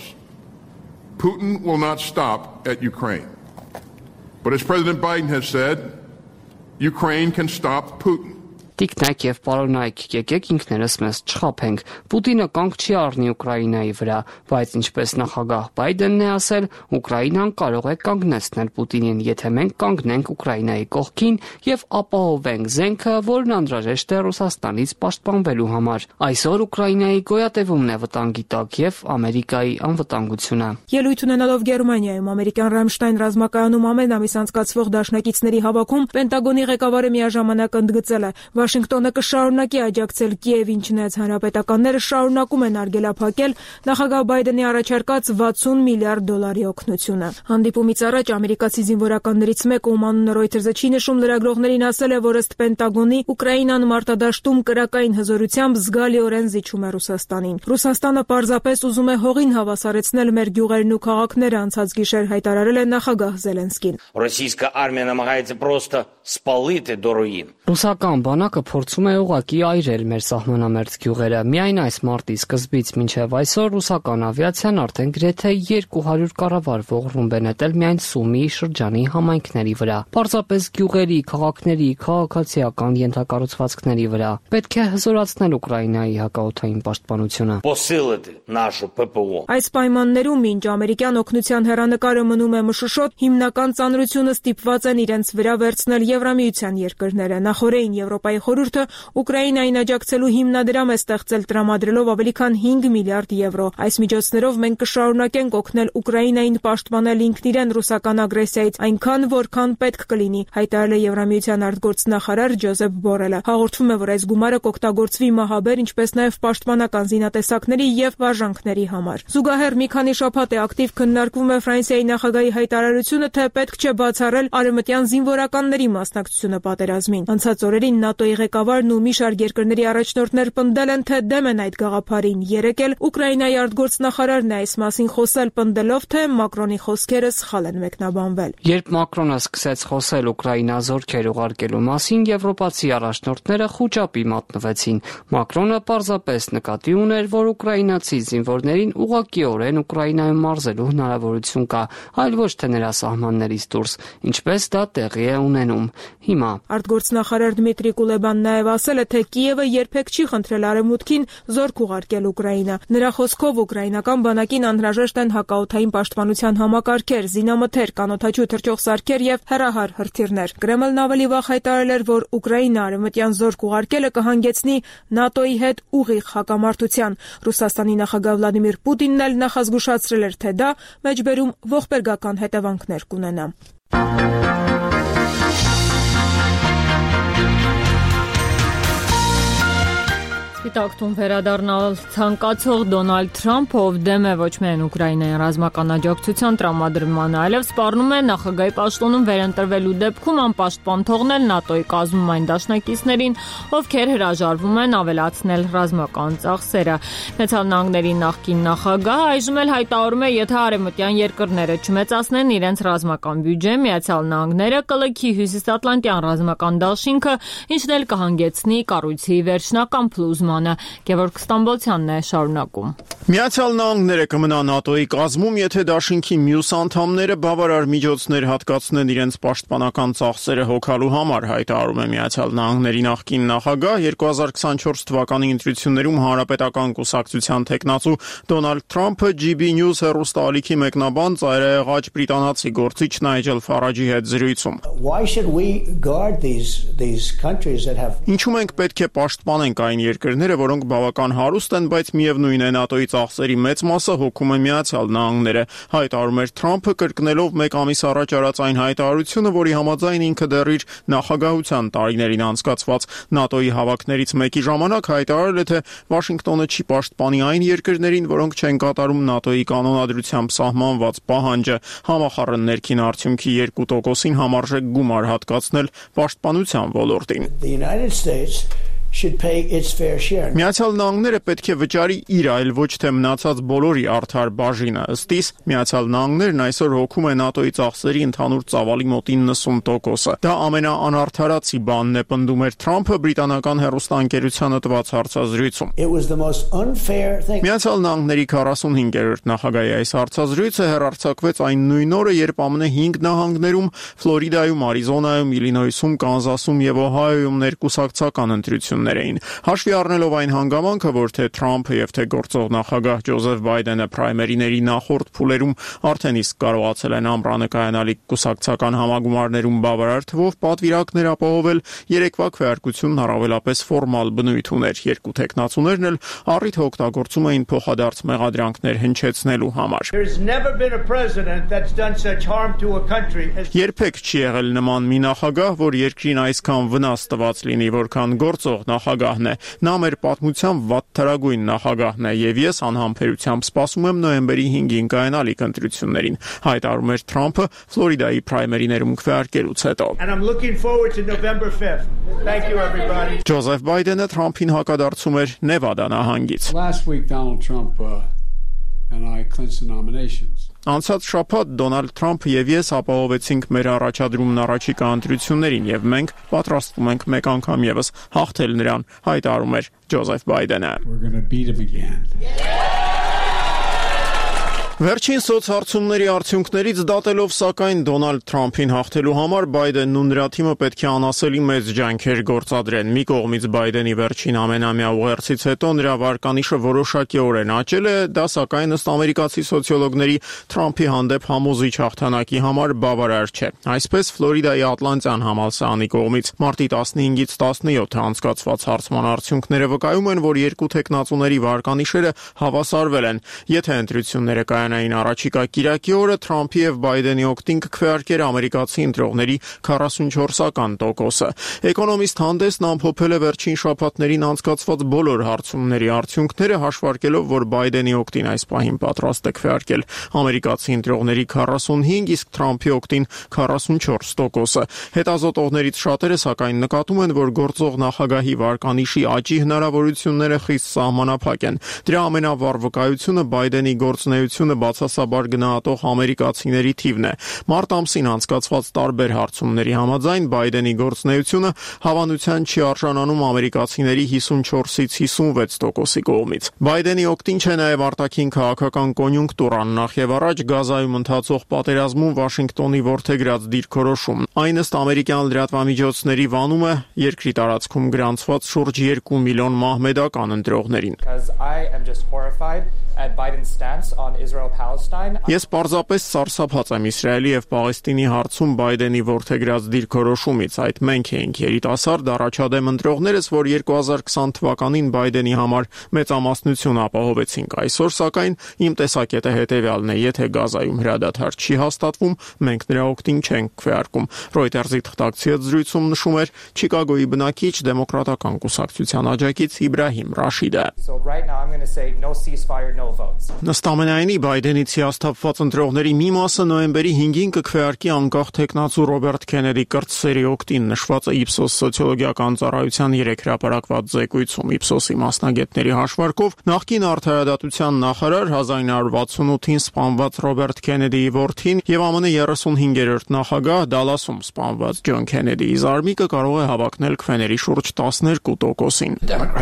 Putin will not stop at Ukraine. But as President Biden has said, Ukraine can stop Putin. Տիկնակ եւ պարոնայք, եկեք ինքներս մեզ չխաբենք։ Պուտինը կանգ չի առնի Ուկրաինայի վրա, բայց ինչպես նախագահ Բայդենն է ասել, Ուկրաինան կարող է կանգնեցնել Պուտինին, եթե մենք կանգնենք Ուկրաինայի կողքին եւ ապահովենք զենքը, որն անհրաժեշտ է Ռուսաստանից պաշտպանվելու համար։ Այսօր Ուկրաինայի գոյատևումն է վտանգի տակ եւ Ամերիկայի անվտանգությունը։ Ելույթ ունենալով Գերմանիայում ամերիկյան Ռամշտայն ռազմակայանում ամեն ամիս անցկացվող դաշնակիցների հավաքում Պենտագոնի ղեկավարը միաժամանակ ընդգծել է, Վաշինգտոնը կշարունակի աջակցել Կիևին, չնայած հանրապետականները շարունակում են արգելափակել նախագահ Բայդենի առաջարկած $60 միլիարդ օգնությունը։ Հանդիպումից առաջ ամերիկացի զինվորականներից մեկը, ում անունը Reuters-ը չի նշում, լրագրողներին ասել է, որ ըստ Պենտագոնի Ուկրաինան մարտադաշտում կրակային հզորությամբ զգալիորեն զիջում է Ռուսաստանին։ Ռուսաստանը պարզապես ուզում է հողին հավասարեցնել մեր գյուղերն ու քաղաքները, անցած գիշեր հայտարարել է նախագահ Զելենսկին։ Российская армия намагается просто спалить до руин. Ռուսական բանակը փորձում է ուղղակի այրել մեր սահմանամերձ գյուղերը։ Միայն այս մարտի սկզբից մինչև այսօր ռուսական ավիացիան արդեն գրեթե 200 կառավարվող ռումբ է նետել միայն Սումի շրջանի համայնքների վրա։ Պարզապես գյուղերի, քաղաքների, քաղաքացիական ենթակառուցվածքների վրա։ Պետք է հզորացնել Ուկրաինայի հակաօդային պաշտպանությունը։ Այս պայմաններում, մինչ ամերիկյան օգնության հեռանկարը մնում է մշուշոտ, հիմնական ծանրությունը ստիպված են իրենց վրա վերցնել Եվրամիության երկրները։ Նախորդին Եվրոպայի խորհուրդը Ուկրաինային աջակցելու հիմնադրամ է ստեղծել, տրամադրելով ավելի քան 5 միլիարդ եվրո։ Այս միջոցներով մենք կշարունակենք օգնել Ուկրաինային պաշտպանել ինքն իրեն ռուսական ագրեսիայից այնքան, որքան պետք կլինի, հայտարարել է Եվրամիության արտգործնախարար Ջոզեփ Բորելը։ Հաղորդվում է, որ այս գումարը կօգտագործվի մահաբեր, ինչպես նաև պաշտպանական զինատեսակների եւ վարժանքների համար։ Զուգահեռ մի քանի շաբաթ է ակտիվ քննարկվում է Ֆրանսիայի նախագահի հայտարարությունը, թե պետք չէ բացառել արևմտյան զինվորականների մասնակցությունը պատերազմին։ Անցած օրերին ՆԱՏՕ-ի ղեկավարն ու մի շարք երկրների առաջնորդներ պնդել են, թե դեմ են այդ գաղափարին։ Երեկ էլ Ուկրաինայի արտգործնախարարն է այս մասին խոսել, պնդելով, թե Մակրոնի խոսքերը սխալ են մեկնաբանվել։ Երբ Մակրոնը սկսեց խոսել Ուկրաինա զորքեր ուղարկելու մասին, եվրոպացի առաջնորդները խուճապի մատնվեցին։ Մակրոնը պարզապես նկատի ուներ, որ ուկրաինացի զինվորներին ուղղակիորեն Ուկրաինայում մարզելու հնարավորություն կա, այլ ոչ թե նրա սահմաններից դուրս, ինչպես դա տեղի է ունենում հիմա։ Արտգործնախարար Դմիտրի Կուլեբան նաև ասել է, թե Կիևը երբեք չի խնդրել Արևմուտքին զորք ուղարկել Ուկրաինա։ Նրա խոսքով ուկրաինական բանակին անհրաժեշտ են հակաօդային պաշտպանության համակարգեր, զինամթեր, կանոթաչու թռչող սարքեր եւ հեռահար հրթիռներ։ Կրեմլն ավելի վաղ հայտարարել էր, որ Ուկրաինա արևմտյան զորք ուղարկելը կհանգեցնի ՆԱՏՕ-ի հետ ուղիղ հակամարտության։ Ռուսաստանի նախագահ Վլադիմիր Պուտինն էլ նախազգուշացրել էր, թե դա մեջբերում ողբերգական հետևանքներ կունենա։ Սպիտակտուն վերադառնալ ցանկացող Դոնալդ Թրամփը, ով դեմ է ոչ միայն Ուկրաինայի ռազմական աջակցության տրամադրմանը, այլև սպառնում է նախագահի պաշտոնում վերընտրվելու դեպքում անպաշտպան թողնել ՆԱՏՕ-ի կազմում այն դաշնակիցներին, ովքեր հրաժարվում են ավելացնել ռազմական ծախսերը։ Միացյալ Նահանգների նախկին նախագահը այժմ էլ հայտարարում է, եթե արևմտյան երկրները չմեծացնեն իրենց ռազմական բյուջեն, Միացյալ Նահանգները կլքի հյուսիսատլանտյան ռազմական դաշինքը, ինչն էլ կհանգեցնի կառույցի վերջնական փլուզման։ Գևորգ Ստամբոլցյանն է շարունակում։ Միացյալ Նահանգները կմնա ՆԱՏՕ-ի կազմում, եթե դաշինքի մյուս անդամները բավարար միջոցներ հատկացնեն իրենց պաշտպանական ծախսերը հոգալու համար, հայտարարում է Միացյալ Նահանգների նախկին նախագահ 2024 թվականի ընտրություններում հանրապետական կուսակցության թեկնածու Դոնալդ Թրամփը GB News հեռուստաալիքի մեկնաբան ծայրահեղաճ բրիտանացի գործիչ Նայջել Ֆարաջի հետ զրույցում։ Ինչու մենք պետք է պաշտպանենք այն երկրները, որոնք բավական հարուստ են, բայց միևնույն է ՆԱՏՕ-ի ծախսերի մեծ մասը հոգում է Միացյալ Նահանգները, հայտարարում էր Թրամփը, կրկնելով մեկ ամիս առաջ արած այն հայտարարությունը, որի համաձայն ինքը դեռ իր նախագահության տարիներին անցկացված ՆԱՏՕ-ի հավաքներից մեկի ժամանակ հայտարարել է, թե Վաշինգտոնը չի պաշտպանի այն երկրներին, որոնք չեն կատարում ՆԱՏՕ-ի կանոնադրությամբ սահմանված պահանջը համախառն ներքին արդյունքի 2%-ին համարժեք գումար հատկացնել պաշտպանության ոլորտին։ Միացյալ Նահանգները պետք է վճարի իր, այլ ոչ թե մնացած բոլորի արդար բաժինը։ Ըստ իս, Միացյալ Նահանգներն այսօր հոգում է ՆԱՏՕ-ի ծախսերի ընդհանուր ծավալի մոտ 90%-ը։ Դա ամենաանարդարացի բանն է, պնդում էր Թրամփը բրիտանական հեռուստաընկերությանը տված հարցազրույցում։ Միացյալ Նահանգների 45-րդ նախագահի այս հարցազրույցը հեռարձակվեց այն նույն օրը, երբ ԱՄՆ 5 նահանգներում՝ Ֆլորիդայում, Արիզոնայում, Իլինոյսում, Կանզասում եւ Օհայոյում ներկուսակցական ընտրություններ էին։ Հաշվի առնելով այն հանգամանքը, որ թե Թրամփը եւ թե գործող նախագահ Ջոզեֆ Բայդենը պրայմերիների նախորդ փուլերում արդեն իսկ կարողացել են ամռանկայանալի կուսակցական համագումարներում բավարար թվով պատվիրակներ ապահովել, երեկվա քվեարկությունն առավելապես ֆորմալ բնույթ ուներ։ Երկու տեխնացուներն էլ առիթ օգտագործում էին փոխադարձ մեղադրանքներ հնչեցնելու համար։ Երբեք չի եղել նման մի նախագահ, որ երկրին այսքան վնաս տված լինի, որքան գործող նախագահն է։ Նա մեր պատմության վատթարագույն նախագահն է եւ ես անհամբերությամբ սպասում եմ նոյեմբերի 5-ին կայանալիք ընտրություններին, հայտարարում էր Թրամփը Ֆլորիդայի պրայմերիներում քվեարկելուց հետո։ Ջոզեֆ Բայդենը Թրամփին հակադարձում էր Նևադա նահանգից։ Անցած շաբաթ Դոնալդ Թրամփը եւ ես ապահովեցինք մեր առաջադրումն առաջիկա ընտրություններին եւ մենք պատրաստվում ենք մեկ անգամ եւս հաղթել նրան, հայտարարում էր Ջոզեֆ Բայդենը։ Վերջին սոցհարցումների արդյունքներից դատելով սակայն Դոնալդ Թրամփին հաղթելու համար Բայդենն ու նրա թիմը պետք է անասելի մեծ ջանքեր գործադրեն։ Մի կողմից Բայդենի վերջին ամենամյա ուղերձից հետո նրա վարկանիշը որոշակիորեն աճել է, դա սակայն ըստ ամերիկացի սոցիոլոգների Թրամփի հանդեպ համոզիչ հաղթանակի համար բավարար չէ։ Այսպես Ֆլորիդայի Ատլանտյան համալսարանի կողմից մարտի 15-ից 17-ը անցկացված հարցման արդյունքները վկայում են, որ երկու տեխնացուների վարկանիշերը հավասարվել են։ Եթե ընտրությունները Ուկրաինային առաջիկա կիրակի օրը Թրամփի եւ Բայդենի օգտին կքվեարկեր ամերիկացի ընտրողների 44%-ը։ Էկոնոմիստ հանդեսն ամփոփել է վերջին շաբաթներին անցկացված բոլոր հարցումների արդյունքները, հաշվարկելով, որ Բայդենի օգտին այս պահին պատրաստ է քվեարկել ամերիկացի ընտրողների 45, իսկ Թրամփի օգտին 44%-ը։ Հետազոտողներից շատերը սակայն նկատում են, որ գործող նախագահի վարկանիշի աճի հնարավորությունները խիստ սահմանափակ են։ Դրա ամենավառ վկայությունը Բայդենի գործունեությունը բացասաբար գնահատող ամերիկացիների թիվն է։ Մարտ ամսին անցկացված տարբեր հարցումների համաձայն Բայդենի գործունեությունը հավանության չի արժանանում ամերիկացիների 54-ից 56%-ի կողմից։ Բայդենի օգտին չէ նաև արտաքին քաղաքական կոնյունկտուրան, նախ եւ առաջ Գազայում ընթացող պատերազմում Վաշինգտոնի որդեգրած դիրքորոշումն։ Այն ըստ ամերիկյան լրատվամիջոցների վանումը երկրի տարածքում գրանցված շուրջ 2 միլիոն մահմեդական ընտրողներին։ Ես պարզապես սարսափած եմ Իսրայելի եւ Պաղեստինի հարցում Բայդենի որդեգրած դիրքորոշումից։ Այդ մենք էինք երիտասարդ առաջադեմ ընտրողներս, որ 2020 թվականին Բայդենի համար մեծամասնություն ապահովեցինք։ Այսօր սակայն իմ տեսակետը հետեւյալն է. եթե Գազայում հրադադար չի հաստատվում, մենք նրա օգտին չենք քվեարկում։ Ռոյտերզի թղթակցի հետ զրույցում նշում էր Չիկագոյի բնակիչ դեմոկրատական կուսակցության աջակից Իբրահիմ Ռաշիդը։ Նստամենայնի Բայդենից հիասթափված ընտրողների մի մասը նոյեմբերի 5-ին կքվեարկի անկախ թեկնածու Ռոբերտ Քենեդի կրտսերի օգտին, նշված է Իպսոս սոցիոլոգիական ծառայության 3 հրապարակված զեկույցում։ Իպսոսի մասնագետների հաշվարկով նախկին արդարադատության նախարար 1968-ին սպանված Ռոբերտ Քենեդիի որդին եւ ԱՄՆ 35-րդ նախագահ Դալասում սպանված Ջոն Քենեդիի զարմիկը կարող է հավակնել քվեների շուրջ 12%-ին։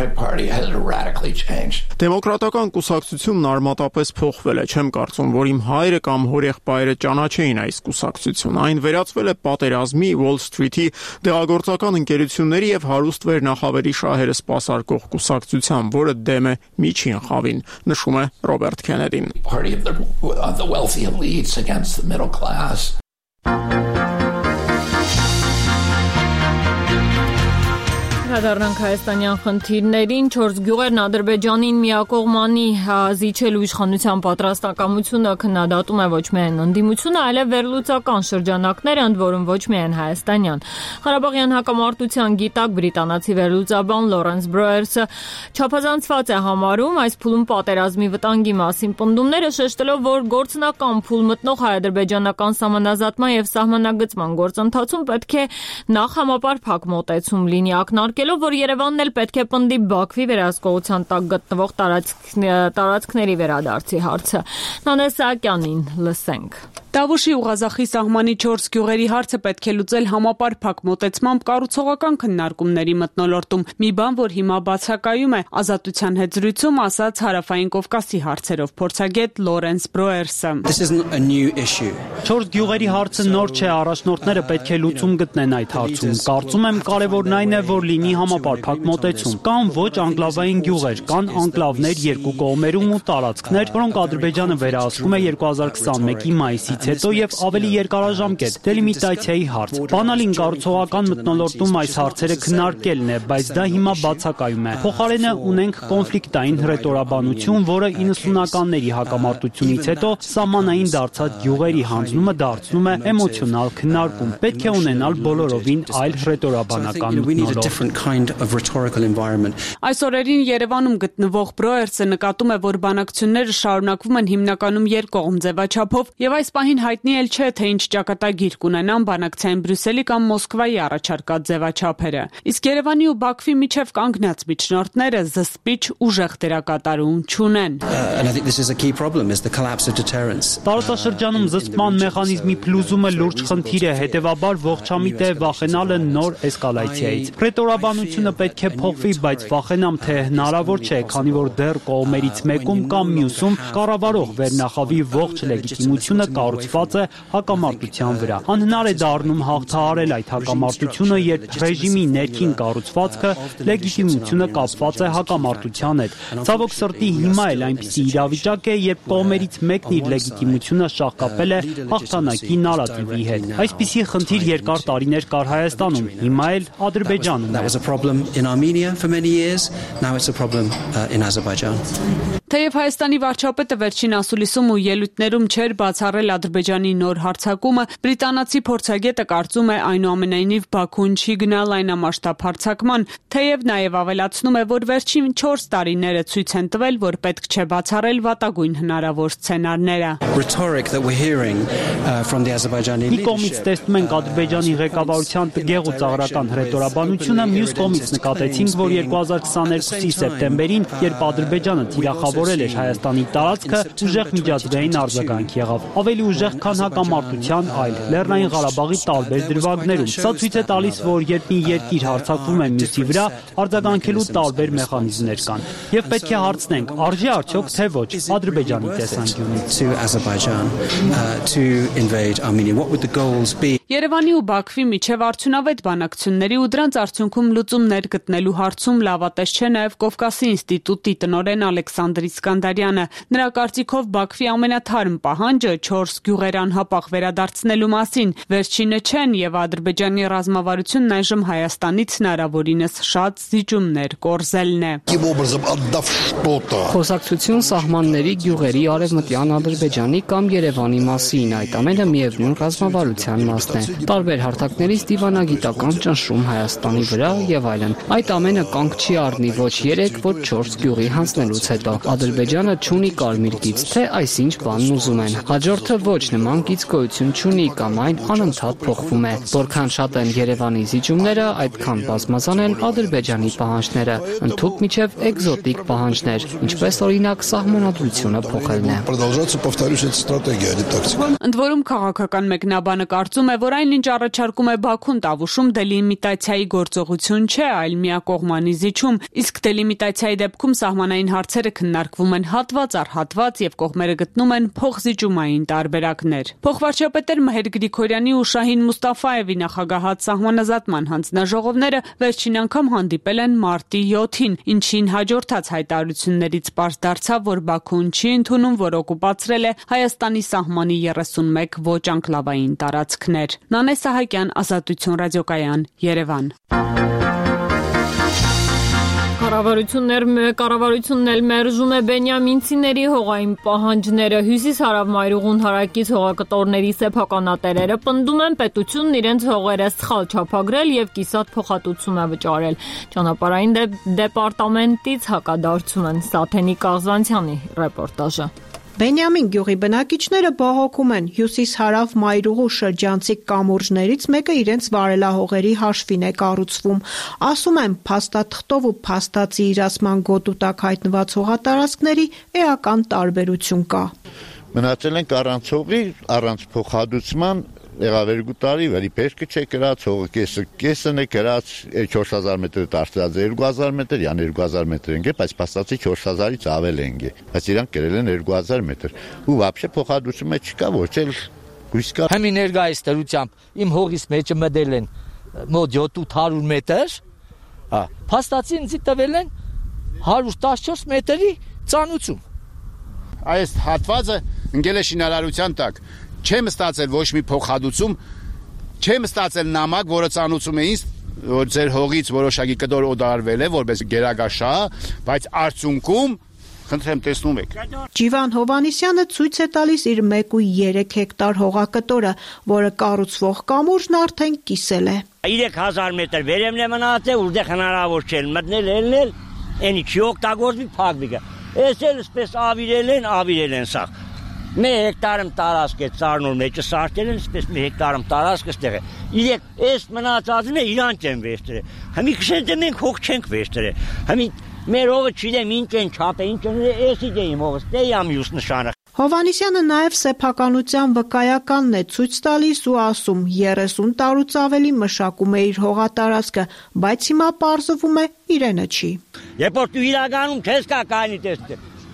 Դեմոկրատական կուսակցությունն արմատապես փոխվել է։ Չեմ կարծում, որ իմ հայրը կամ հորեղբայրը ճանաչեին այս կուսակցությունը։ Այն վերածվել է պատերազմի, Wall Street-ի, դեղագործական ընկերությունների եւ հարուստ վերնախավերի շահերը սպասարկող կուսակցության, որը դեմ է միջին խավին, նշում է Ռոբերտ Քենեդին։ Հադառնանք հայաստանյան խնդիրներին, 4 գյուղերն Ադրբեջանին միակողմանի զիջելու իշխանության պատրաստակամությունը քննադատում է ոչ միայն ընդդիմությունը, այլև վերլուծական շրջանակները, ընդ որում ոչ միայն հայաստանյան։ Ղարաբաղյան հակամարտության գիտակ բրիտանացի վերլուծաբան Լորենս Բրոերսը չափազանցված է համարում այս փուլում պատերազմի վտանգի մասին պնդումները, շեշտելով, որ գործնական փուլ մտնող հայ-ադրբեջանական սահմանազատման եւ սահմանագծման գործընթացում պետք է նախ համապարփակ մոտեցում լինի, ակնարկելով, որ Երևանն էլ պետք է պնդի Բաքվի վերահսկողության տակ գտնվող տարածքների վերադարձի հարցը։ Նանե Սահակյանին լսենք։ Տավուշի ու Ղազախի սահմանի 4 գյուղերի հարցը պետք է լուծել համապարփակ մոտեցմամբ կառուցողական քննարկումների մթնոլորտում։ Մի բան, որ հիմա բացակայում է, Ազատության հետ զրույցում ասաց Հարավային Կովկասի հարցերով փորձագետ Լորենս Բրոերսը։ 4 գյուղերի հարցը նոր չէ, առաջնորդները պետք է լուծում գտնեն այդ հարցում։ Կարծում եմ կարևորն այն է, որ լինի համապարփակ մոտեցում։ Կան ոչ անկլավային գյուղեր, կան անկլավներ երկու կողմերում ու տարածքներ, որոնք Ադրբեջանը վերահսկում է 2021-ի մայիսից հետո եւ ավելի երկարաժամկետ դելիմիտացիայի հարց։ Բանալին կառուցողական մթնոլորտում այս հարցերը քննարկելն է, բայց դա հիմա բացակայում է։ Փոխարենը ունենք կոնֆլիկտային հռետորաբանություն, որը 90-ականների հակամարտությունից հետո սահմանային դարձած գյուղերի հանձնումը դարձնում է էմոցիոնալ քննարկում։ Պետք է ունենալ բոլորովին այլ հռետորաբանական մթնոլորտ։ Այս օրերին Երևանում գտնվող Բրոերսը նկատում է, որ բանակցությունները շարունակվում են հիմնականում երկկողմ ձևաչափով եւ այս պահին հայտնի էլ չէ, թե ինչ ճակատագիր կունենան բանակցային Բրյուսելի կամ Մոսկվայի առաջարկած ձևաչափերը։ Իսկ Երևանի ու Բաքվի միջև կանգնած միջնորդները զսպիչ ուժեղ դերակատարում չունեն։ Տարածաշրջանում զսպման մեխանիզմի փլուզումը լուրջ խնդիր է, հետևաբար ողջամիտ է վախենալը նոր էսկալացիայից։ Հռետորաբանությունը պետք է փոխվի, բայց վախենամ, թե հնարավոր չէ, քանի որ դեռ կողմերից մեկում կամ մյուսում կառավարող վերնախավի ողջ լեգիտիմությունը կառուցված կառուցված է հակամարտության վրա։ Անհնար է դառնում հաղթահարել այդ հակամարտությունը, երբ ռեժիմի ներքին կառուցվածքը լեգիտիմությունը կապված է հակամարտության հետ։ Ցավոք սրտի հիմա էլ այնպիսի իրավիճակ է, երբ կողմերից մեկն իր լեգիտիմությունը շահկապել է հաղթանակի նարատիվի հետ։ Այսպիսի խնդիր երկար տարիներ կար Հայաստանում, հիմա էլ Ադրբեջանում է։ Թեև Հայաստանի վարչապետը վերջին ասուլիսում ու ելույթներում չէր բացառել Ադրբեջանի նոր հարձակումը, բրիտանացի փորձագետը կարծում է այնուամենայնիվ Բաքուն չի գնա լայնամասշտաբ հարձակման, թեև նաև ավելացնում է, որ վերջին 4 տարիները ցույց են տվել, որ պետք չէ բացառել վատագույն հնարավոր սցենարները։ Մի կողմից տեսնում ենք Ադրբեջանի ղեկավարության տգեղ ու ծաղրական հռետորաբանությունը, մյուս կողմից նկատեցինք, որ 2022-ի սեպտեմբերին, երբ Ադրբեջանը թիրախավորել էր Հայաստանի տարածքը, ուժեղ միջազգային արձագանք եղավ։ Ավելի ուժեղ, քան հակամարտության այլ Լեռնային Ղարաբաղի տարբեր դրվագներում։ Սա ցույց է տալիս, որ երբ մի երկիր հարձակվում է մյուսի վրա, արձագանքելու տարբեր մեխանիզմներ կան։ Եվ պետք է հարցնենք, արժի արդյոք թե ոչ Ադրբեջանի տեսանկյունից։ Երևանի ու Բաքվի միջև արդյունավետ բանակցությունների ու դրանց արդյունքում լուծումներ գտնելու հարցում լավատես չէ նաև Կովկասի ինստիտուտի տնօրեն Ալեքսանդր Իսկանդարյանը։ Նրա կարծիքով Բաքվի ամենաթարմ պահանջը 4 գյուղեր անհապաղ վերադարձնելու մասին։ Վերջինը չեն եւ Ադրբեջանի ռազմավարությունն այժմ Հայաստանից հնարավորինս շատ զիջումներ կորզելն է։ Խոսակցություն սահմանների գյուղերի արևմտյան Ադրբեջանի կամ Երևանի մասին, այդ ամենը միևնույն ռազմավարության մասն է։ Տարբեր հարթակներից դիվանագիտական ճնշում Հայաստանի վրա եւ այլն։ Այդ ամենը կանգ չի առնի ոչ 3, ոչ 4 գյուղի հանձնելուց հետո։ Ադրբեջանը չունի կարմիր գիծ, թե այսինչ բանն ուզում են։ Հաջորդը ոչ նման գիծ գոյություն չունի կամ այն անընդհատ փոխվում է։ Որքան շատ են Երևանի զիջումները, այդքան բազմազան են Ադրբեջանի պահանջները, ընդհուպ միջև էկզոտիկ պահանջներ, ինչպես օրինակ սահմանադրությունը փոխելն է։ Ընդ որում քաղաքական մեկնաբանը կարծում է, որ այն ինչ առաջարկում է Բաքուն Տավուշում դելիմիտացիայի գործողություն չէ, այլ միակողմանի զիջում, իսկ դելիմիտացիայի դեպքում սահմանային հարցերը քննարկվում են հատված առ հատված եւ կողմերը գտնում են փոխզիջումային տարբերակներ։ Փոխվարչապետեր Մհեր Գրիգորյանի ու Շահին Մուստաֆաևի նախագահած սահմանազատման հանձնաժողովները վերջին անգամ հանդիպել են մարտի 7-ին, ինչին հաջորդած հայտարարություններից պարզ դարձավ, որ Բաքուն չի ընդունում, որ օկուպացրել է Հայաստանի սահմանի 31 ոչ անկլավային տարածքներ։ Նանե Սահակյան, Ազատություն ռադիոկայան, Երևան։ Կառավարությունն էլ մերժում է բենյամինցիների հողային պահանջները։ Հյուսիս-հարավ մայրուղուն հարակից հողակտորների սեփականատերերը պնդում են պետությունն իրենց հողերը սխալ չափագրել եւ կիսատ փոխհատուցում է վճարել։ Ճանապարհային դեպարտամենտից հակադարձում են Սաթենի Կաղզանցյանի ռեպորտաժը։ Բենյամին գյուղի բնակիչները բողոքում են հյուսիս-հարավ մայրուղու շրջանցիկ կամուրջներից մեկը իրենց վարելահողերի հաշվին է կառուցվում։ Ասում են, փաստաթղթով ու փաստացի իրացման գոտու տակ հայտնված հողատարածքների էական տարբերություն կա։ Մնացել ենք առանց հողի, առանց փոխհատուցման, եղավ 2 տարի, վերի պերկը չէ գրած, հողը կեսն է գրած, 4000 մետր դարձած 2000 մետր, յան 2000 մետր ենք, բայց փաստացի 4000-ից ավել ենք, բայց իրանք գրել են 2000 մետր։ Ու вообще փոխհատուցումը չկա, ոչ էլ հույս կա։ Հիմի ներկայիս դրությամբ իմ հողից մեջը մտել են մոտ 700 մետր, փաստացի ինձ տվել են 114 մետրի ծանուցում։ Այս հատվածը ընկել է շինարարության տակ։ Չեմ ստացել ոչ մի փոխհատուցում, չեմ ստացել նամակ, որը ծանուցում է ինձ, որ ձեր հողից որոշակի կտոր օդարվել է, որպես գերագաշահ, բայց արդյունքում խնդրեմ տեսնում եք։ Ջիվան Հովանիսյանը ցույց է տալիս իր 1.3 հեկտար հողակտորը, որը կառուցվող կամուրջն արդեն կիսել է։ 3000 մետր վերևն է մնացել, որտեղ հնարավոր չէ մտնել ելնել, այնի չի օգտագործվի փակվի։ Էս էլ սպես ավիրել են սա։ Մի հեկտարım տարածք է ծառնոր մեջը սարքել են, սպես մի հեկտարım տարածք ստեղ է։ Իրեք այս մնացածն է իրանք են վերցրել։ Հիմի քշեն դե մենք հող չենք վերցրել։ Հիմի մեր հողը չգիտեմ ինչ են չափը, ինչ են էսի դե իմ հողը, դե յամ յուս նշանը։ Հովանիսյանը նաև սեփականության վկայականն է ցույց տալիս ու ասում 30 տարուց ավելի մշակում է իր հողատարածքը, բայց հիմա պարզվում է իրենը չի։ Երբ որ դու իրականում չես կա կայնի տեստը,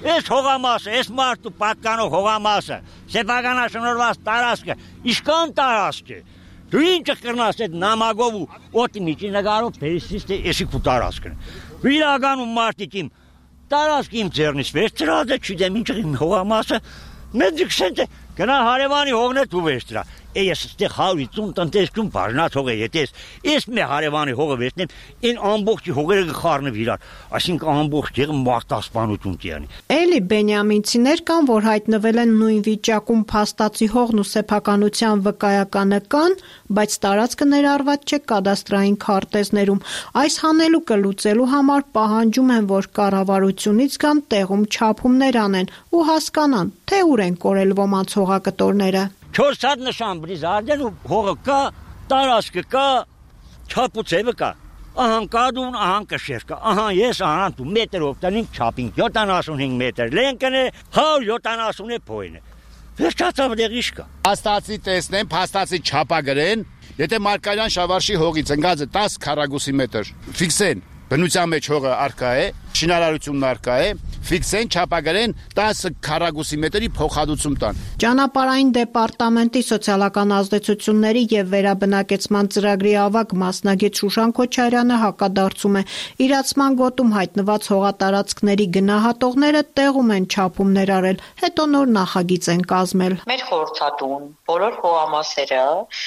Այս հողամասը, այս մարդու պատկանող հողամասը, սեփականաշնորհված տարածքը, իշքան տարածք է։ Դու ինչ կրնաս այդ նամակով ու օդի միջի նկարով փեսից թե էսի քու տարածքն։ Իրականում մարդիկ իմ տարածք իմ ձեռնից վեր ծրած է, չգիտեմ ինչ իմ հողամասը, մեծ քսենտ գնա հարևանի հողն է դու վեր ծրա։ Ես ստեղ 150 տնտեսություն բաժնած հող է, եթե ես մի հարևանի հողը վերցնեմ, այն ամբողջ հողերը կխառնվի իրար, այսինքն ամբողջ եղը մարտահրավերություն տիանի։ Էլի բենյամինցիներ կան, որ հայտնվել են նույն վիճակում, փաստացի հողն ու սեփականության վկայականը կան, բայց տարածքը ներառված չէ կադաստրային քարտեզներում։ Այս հանելուկը լուծելու համար պահանջում են, որ կառավարությունից գան տեղում չափումներ անեն ու հասկանան, թե ուր են կորել ոմանց հողակտորները։ 4 հատ նշան բրիզարդեն ու հողը կա, տարածքը կա, չափուցևը կա։ Ահան կադուն, ահան կշեր կա, ահան ես, ահան դու մետր օգտանինք չափինք, 75 մետր լենքն է, 170 է փոյն է։ Վերջացավ դեղ իշ կա։ Փաստացի տեսնեն, փաստացի չափագրեն, եթե Մարկարյան Շավարշի հողից ընկած է 10 քառակուսի մետր, ֆիքսեն, բնության մեջ հողը արկա է, շինարարությունն արկա է, ֆիքսեն, չափագրեն 10 քառակուսի մետրի փոխհատուցում տան։ Ճանապարհային դեպարտամենտի սոցիալական ազդեցությունների եւ վերաբնակեցման ծրագրի ավագ մասնագետ Շուշան Քոչարյանը հակադարձում է, իրացման գոտում հայտնված հողատարածքների գնահատողները տեղում են չափումներ արել, հետո նոր նախագիծ են կազմել։ Մեր խորհրդատուն բոլոր հողամասերը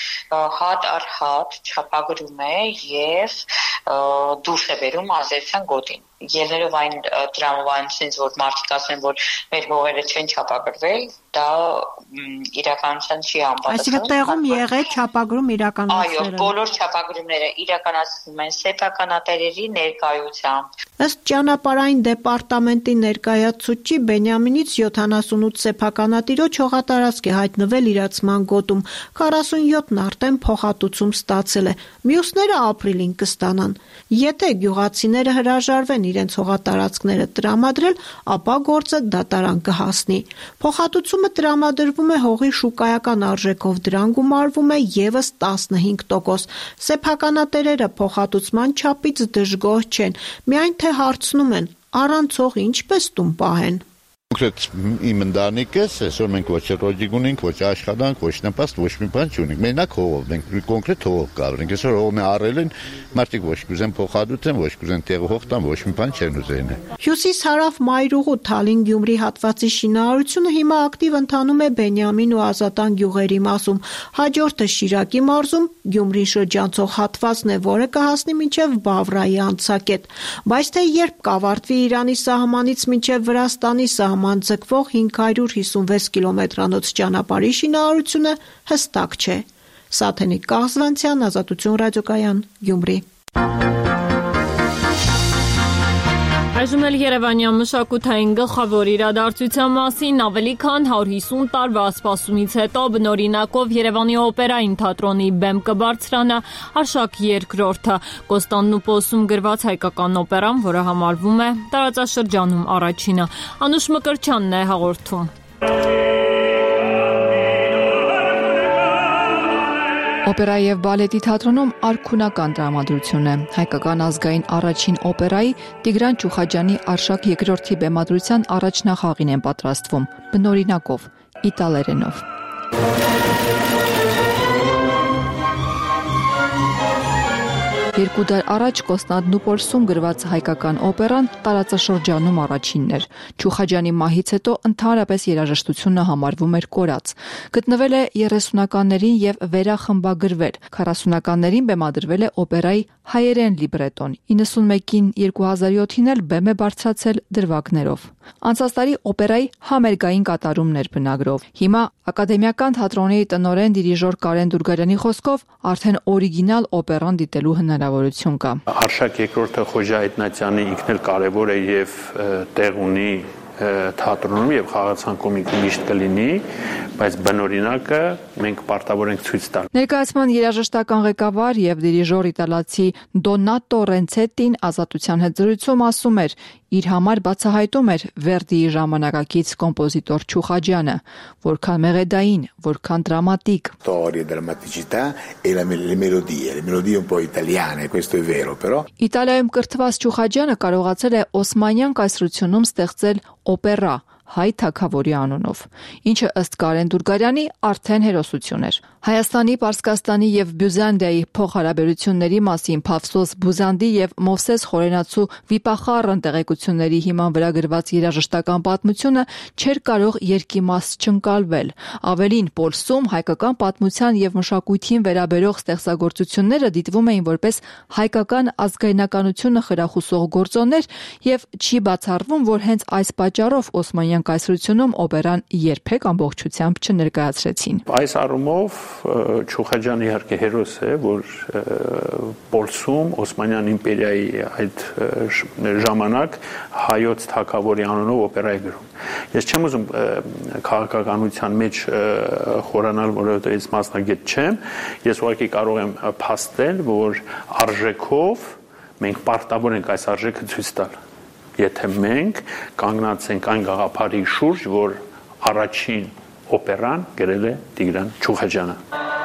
հատ առ հատ չափագրում է եւ դուրս է բերում ազդեցության գոտին։ Ելներով այն տրամաբանությունից, որ մարդիկ ասեն, որ մեր հողերը չեն չափագրվել, դա իրականության չի անպատասխան։ Այսինքն տեղում եղել չափագրում իրականացրել։ Այո, բոլոր չափագրումները իրականացվում են սեփականատերերի ներկայությամբ։ Ըստ ճանապարհային դեպարտամենտի ներկայացուցիչի Բենյամինից 78 սեփականատիրոջ հողատարածք է հայտնվել իրացման գոտում, 47-ն արդեն փոխհատուցում ստացել է, մյուսները ապրիլին կստանան։ Եթե գյուղացիները հրաժարվեն իրենց հողատարածքները տրամադրել, ապա գործը դատարան կհասնի։ Փոխհատուցումը տրամադրվում է հողի շուկայական արժեքով, դրան գումարվում է եւս 15%։ Սեփականատերերը փոխհատուցման չափից դժգոհ չեն, միայն թե հարցնում են, առանց հողի ինչպես տուն պահեն։ Կոնկրետ իմ ընտանիքս այսօր մենք ոչ ռոդիկ ունենք, ոչ աշխատանք, ոչ նպաստ, ոչ մի բան չունենք։ Մենակ հողով, մենք կոնկրետ հողով կապրենք։ Այսօր հողն է առել են, մարդիկ ոչ կուզեն փոխհատուցեն, ոչ կուզեն տեղը հող տան, ոչ մի բան չեն ուզեն։ Հյուսիս-հարավ Մայրուղու Թալին-Գյումրի հատվածի շինարարությունը հիմա ակտիվ ընթանում է Բենյամին ու Ազատան գյուղերի մասում։ Հաջորդը Շիրակի մարզում Գյումրի շրջանցող հատվածն է, որը կհասնի մինչև Բավրայի անցակետ։ Բայց թե երբ կավարտվի Իրանի սահմանից մինչև Վրաստանի սահման ձգվող 556 կիլոմետրանոց ճանապարհի շինարարությունը հստակ չէ։ Սաթենիկ Կաղզվանցյան, Ազատություն ռադիոկայան, Գյումրի։ Այժմ էլ Երևանյան մշակութային գլխավոր իրադարձության մասին ավելի քան 150 տարվա սպասումից հետո բնօրինակով Երևանի օպերային թատրոնի բեմ կբարձրանա Արշակ II Կոստանդնու Պոսում գրված հայկական օպերան, որը համարվում է տարածաշրջանում առաջինը։ Անուշ Մկրտչյանն է հաղորդում։ Օպերայի եւ բալետի թատրոնում արքունական տրամադրություն է։ Հայկական ազգային առաջին օպերայի Տիգրան Չուխաջյանի Արշակ II բեմադրության առաջնախաղին են պատրաստվում, բնօրինակով, իտալերենով։ Երկու դար առաջ Կոստանդնու Պոլսում գրված հայկական օպերան տարածաշրջանում առաջինն էր։ Չուխաջյանի մահից հետո ընդհանրապես երաժշտությունը համարվում էր կորած։ Գտնվել է 30-ականներին եւ վերախմբագրվել։ 40-ականներին բեմադրվել է օպերայի հայերեն լիբրետոն։ 91-ին 2007-ին էլ բեմ է բարձրացել դրվագներով։ Անցած տարի օպերայի համերգային կատարումներ բնագրով։ Հիմա Ակադեմիական թատրոնի տնօրեն դիրիժոր Կարեն Դուրգարյանի խոսքով արդեն օրիգինալ օպերան դիտելու հնարավորություն կա։ Արշակ II Խոժա Այտնատյանի ինքն էլ կարևոր է եւ տեղ ունի թատրոնում եւ խաղացանկում միշտ կլինի, բայց բնօրինակը մենք պարտավոր ենք ցույց տալ։ Ներկայացման երաժշտական ղեկավար եւ դիրիժոր իտալացի Դոնատո Ռենցետին Ազատության հետ զրույցում ասում էր. Իր համար բացահայտում էր Վերդիի ժամանակակից կոմպոզիտոր Չուխաջյանը, որքան մեղեդային, որքան դրամատիկ։ Storia, drammaticità e le melodie un po' italiane, questo è vero, però. Իտալիայում կրթված Չուխաջյանը կարողացել է Օսմանյան կայսրությունում ստեղծել օպերա հայ թագավորի անունով, ինչը ըստ Կարեն Դուրգարյանի արդեն հերոսություն էր։ Հայաստանի, Պարսկաստանի եւ Բյուզանդիայի փոխհարաբերությունների մասին Փավսոս Բուզանդի եւ Մովսես Խորենացու վիպախառն տեղեկությունների հիման վրա գրված երաժշտական պատմությունը չէր կարող երկիմաց չընկալվել։ Ավելին, Պոլսում հայկական պատմության եւ մշակույթին վերաբերող ստեղծագործությունները դիտվում էին որպես հայկական ազգայնականությունը խրախուսող գործոններ եւ չի բացառվում, որ հենց այս պատճառով Օսմանյան կայսրությունում օպերան երբեք ամբողջությամբ չներկայացրեցին։ Այս առումով Չուխաջյանը իհարկե հերոս է, որ Պոլսում Օսմանյան իմպերիայի այդ ժամանակ հայոց թագավորի անունով օպերա է գրում։ Ես չեմ ուզում քաղաքականության մեջ խորանալ, որովհետև ես մասնագետ չեմ, ես ուղղակի կարող եմ փաստել, որ արժեքով մենք պարտավոր ենք այս արժեքը ցույց տալ։ Եթե մենք կանգնած ենք այն գաղափարի շուրջ, որ առաջին օպերան գրել է Տիգրան Չուխաջյանը։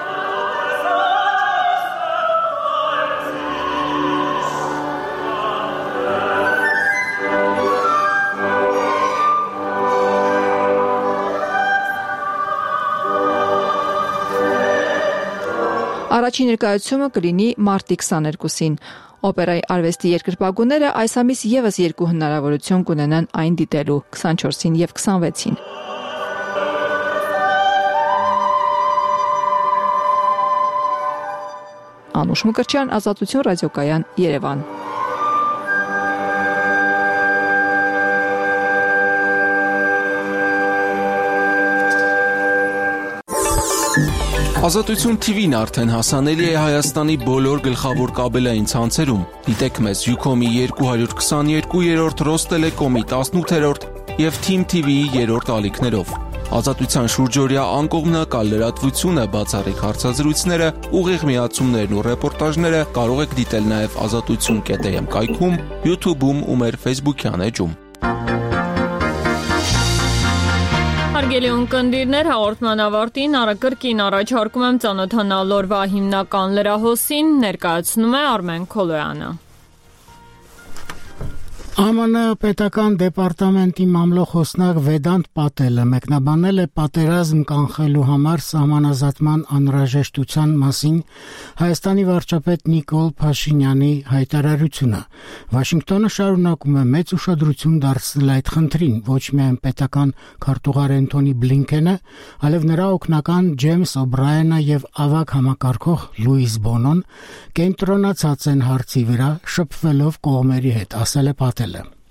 Առաջին ներկայացումը կլինի մարտի 22-ին։ Օպերայի արվեստի երկրպագուները այս ամիս եւս 2 հնարավորություն կունենան այն դիտելու 24-ին եւ 26-ին։ Անուշ Մկրտչյան, Ազատություն ռադիոկայան, Երևան։ Ազատություն TV-ն արդեն հասանելի է Հայաստանի բոլոր գլխավոր կաբելային ցանցերում։ Դիտեք մեզ Ucom-ի 222-րդ, Ռոստելեկոմի 18-րդ եւ Team TV-ի 3-րդ ալիքներով։ Ազատության շուրջօրյա անկողմնակալ լրատվությունը, բացառիկ հարցազրույցները, ուղիղ միացումներն ու ռեպորտաժները կարող եք դիտել նաեւ azatutun.am կայքում, YouTube-ում ու մեր Facebook-յան էջում։ Հարգելի ունկնդիրներ, հաղորդման ավարտին առակրկին առաջարկում եմ ծանոթանալ օրվա հիմնական լրահոսին, ներկայացնում է Արմեն Քոլոյանը։ ԱՄՆ պետական դեպարտամենտի մամլոխոսնակ Վեդանտ Պատելը մեկնաբանել է պատերազմ կանխելու համար սահմանազատման անհրաժեշտության մասին Հայաստանի վարչապետ Նիկոլ Փաշինյանի հայտարարությունը։ Վաշինգտոնը շարունակում է մեծ ուշադրություն դարձնել այդ խնդրին, ոչ միայն պետական քարտուղար Էնթոնի Բլինքենը, այլև նրա օգնական Ջեյմս Օբրայենը եւ ավագ համակարգող Լուիս Բոնոն կենտրոնացած են հարցի վրա, շփվելով կողմերի հետ, ասել է Պատելը։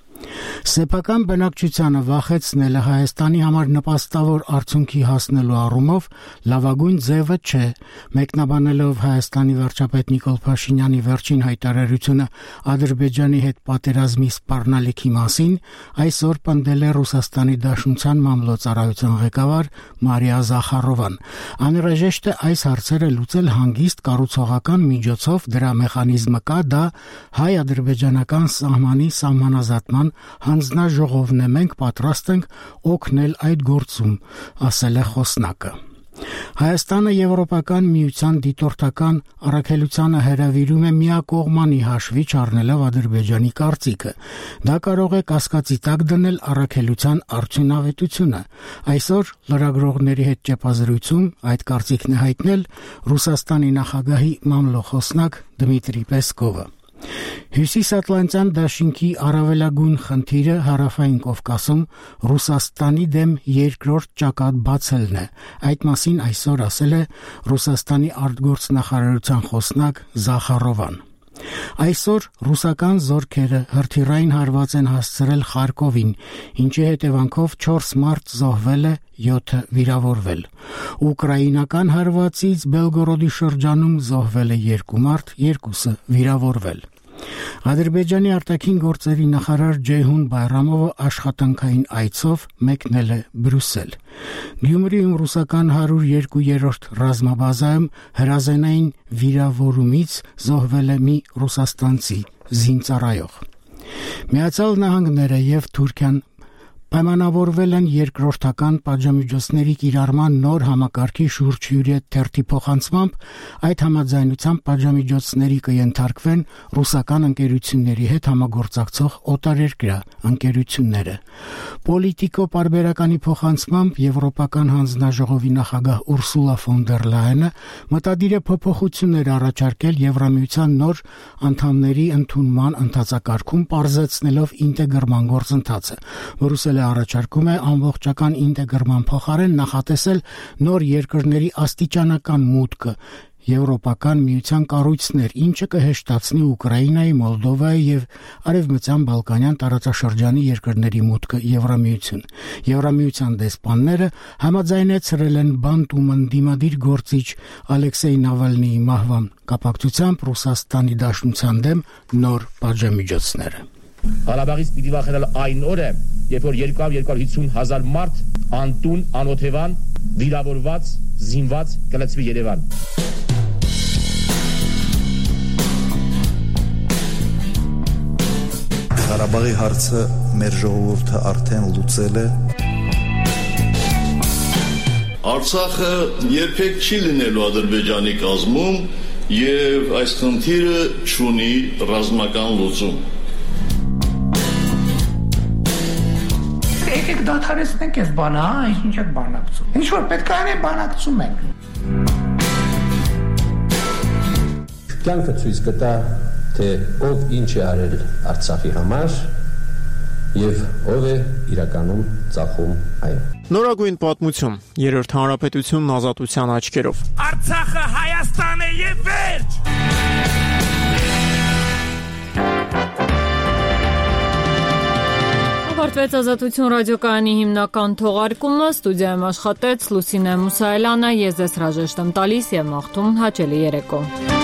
Սեփական բնակչությանը վախեցնելը Հայաստանի համար նպաստավոր արդյունքի հասնելու առումով լավագույն ձևը չէ, մեկնաբանելով Հայաստանի վարչապետ Նիկոլ Փաշինյանի վերջին հայտարարությունը Ադրբեջանի հետ պատերազմի սպառնալիքի մասին, այսօր պնդել է Ռուսաստանի Դաշնության մամլոյցարայության ղեկավար Մարիա Զախարովան։ Անհրաժեշտ է այս հարցերը լուծել հանգիստ կառուցողական միջոցով, դրա մեխանիզմը կա, դա հայ-ադրբեջանական սահմանի սահմանազատման հանձնաժողովն է, մենք պատրաստ ենք օգնել այդ գործում, ասել է խոսնակը։ Հայաստանը Եվրոպական միության դիտորդական առաքելությանը հրավիրում է միակողմանի հաշվի չառնելով Ադրբեջանի կարծիքը։ Դա կարող է կասկածի տակ դնել առաքելության արդյունավետությունը։ Այսօր լրագրողների հետ ճեպազրույցում այդ կարծիքն է հայտնել Ռուսաստանի նախագահի մամլոխոսնակ Դմիտրի Պեսկովը։ Հյուսիսատլանտյան դաշինքի առավելագույն խնդիրը Հարավային Կովկասում Ռուսաստանի դեմ երկրորդ ճակատ բացելն է։ Այդ մասին այսօր ասել է Ռուսաստանի արտգործնախարարության խոսնակ Զախարովան։ Այսօր ռուսական զորքերը հրթիռային հարված են հասցրել Խարկովին, ինչի հետևանքով 4 մարդ զոհվել է, 7-ը վիրավորվել։ Ուկրաինական հարվածից Բելգորոդի շրջանում զոհվել է 2 մարդ, 2-ը վիրավորվել։ Ադրբեջանի արտաքին գործերի նախարար Ջեյհուն Բայրամովը աշխատանքային այցով մեկնել է Բրյուսել։ Գյումրիում ռուսական 102-րդ ռազմաբազայում հրազենային վիրավորումից զոհվել է մի ռուսաստանցի զինծառայող։ Միացյալ Նահանգները եւ Թուրքիան պայմանավորվել են երկրորդական պատժամիջոցների կիրառման նոր համակարգի շուրջ հյուրիետ թերթի փոխանցմամբ, այդ համաձայնությամբ պատժամիջոցների կենթարկվեն ռուսական ընկերությունների հետ համագործակցող օտարերկրյա ընկերությունները։ Պոլիտիկո պարբերականի փոխանցմամբ Եվրոպական հանձնաժողովի նախագահ Ուրսուլա ֆոն դեր Լայենը մտադիր է փոփոխություններ առաջարկել Եվրամիության նոր անդամների ընդունման ընթացակարգում, պարզեցնելով ինտեգրման գործընթացը, որը առաջարկում է ամբողջական ինտեգրման փոխարեն նախատեսել նոր երկրների աստիճանական մուտքը Եվրոպական միության կառույցներ, ինչը կհեշտացնի Ուկրաինայի, Մոլդովայի եւ Արևմտյան Բալկանյան տարածաշրջանի երկրների մուտքը Եվրամիություն։ Եվրամիության դեսպանները համաձայնեցրել են բանտում ընդդիմադիր գործիչ Ալեքսեյ Նավալնիի մահվան կապակցությամբ Ռուսաստանի Դաշնության դեմ նոր պատժամիջոցները։ Ղարաբաղից պիտի վախենալ այն օրը, երբ որ 250,000 մարդ անտուն, անօթևան, վիրավորված, զինված կլցվի Երևան։ Ղարաբաղի հարցը մեր ժողովուրդը արդեն լուծել է։ Արցախը երբեք չի լինելու Ադրբեջանի կազմում եւ այս խնդիրը չունի ռազմական լուծում։ Եկեք դադարեցնենք այս բանը, ինչ եք բանակցում։ Ինչ որ պետք է անենք, բանակցում ենք։ Կյանքը ցույց կտա, թե ով ինչ է արել Արցախի համար եւ ով է իրականում ծախում այն։ Նորագույն պատմություն, Երրորդ հանրապետությունն ազատության աչքերով։ Արցախը Հայաստան է եւ վերջ։ Ավարտվեց Ազատություն ռադիոկայանի հիմնական թողարկումը, ստուդիայում աշխատեց Լուսինե Մուսայելյանը, ես ձեզ հրաժեշտ եմ տալիս եւ մաղթում հաճելի երեկո։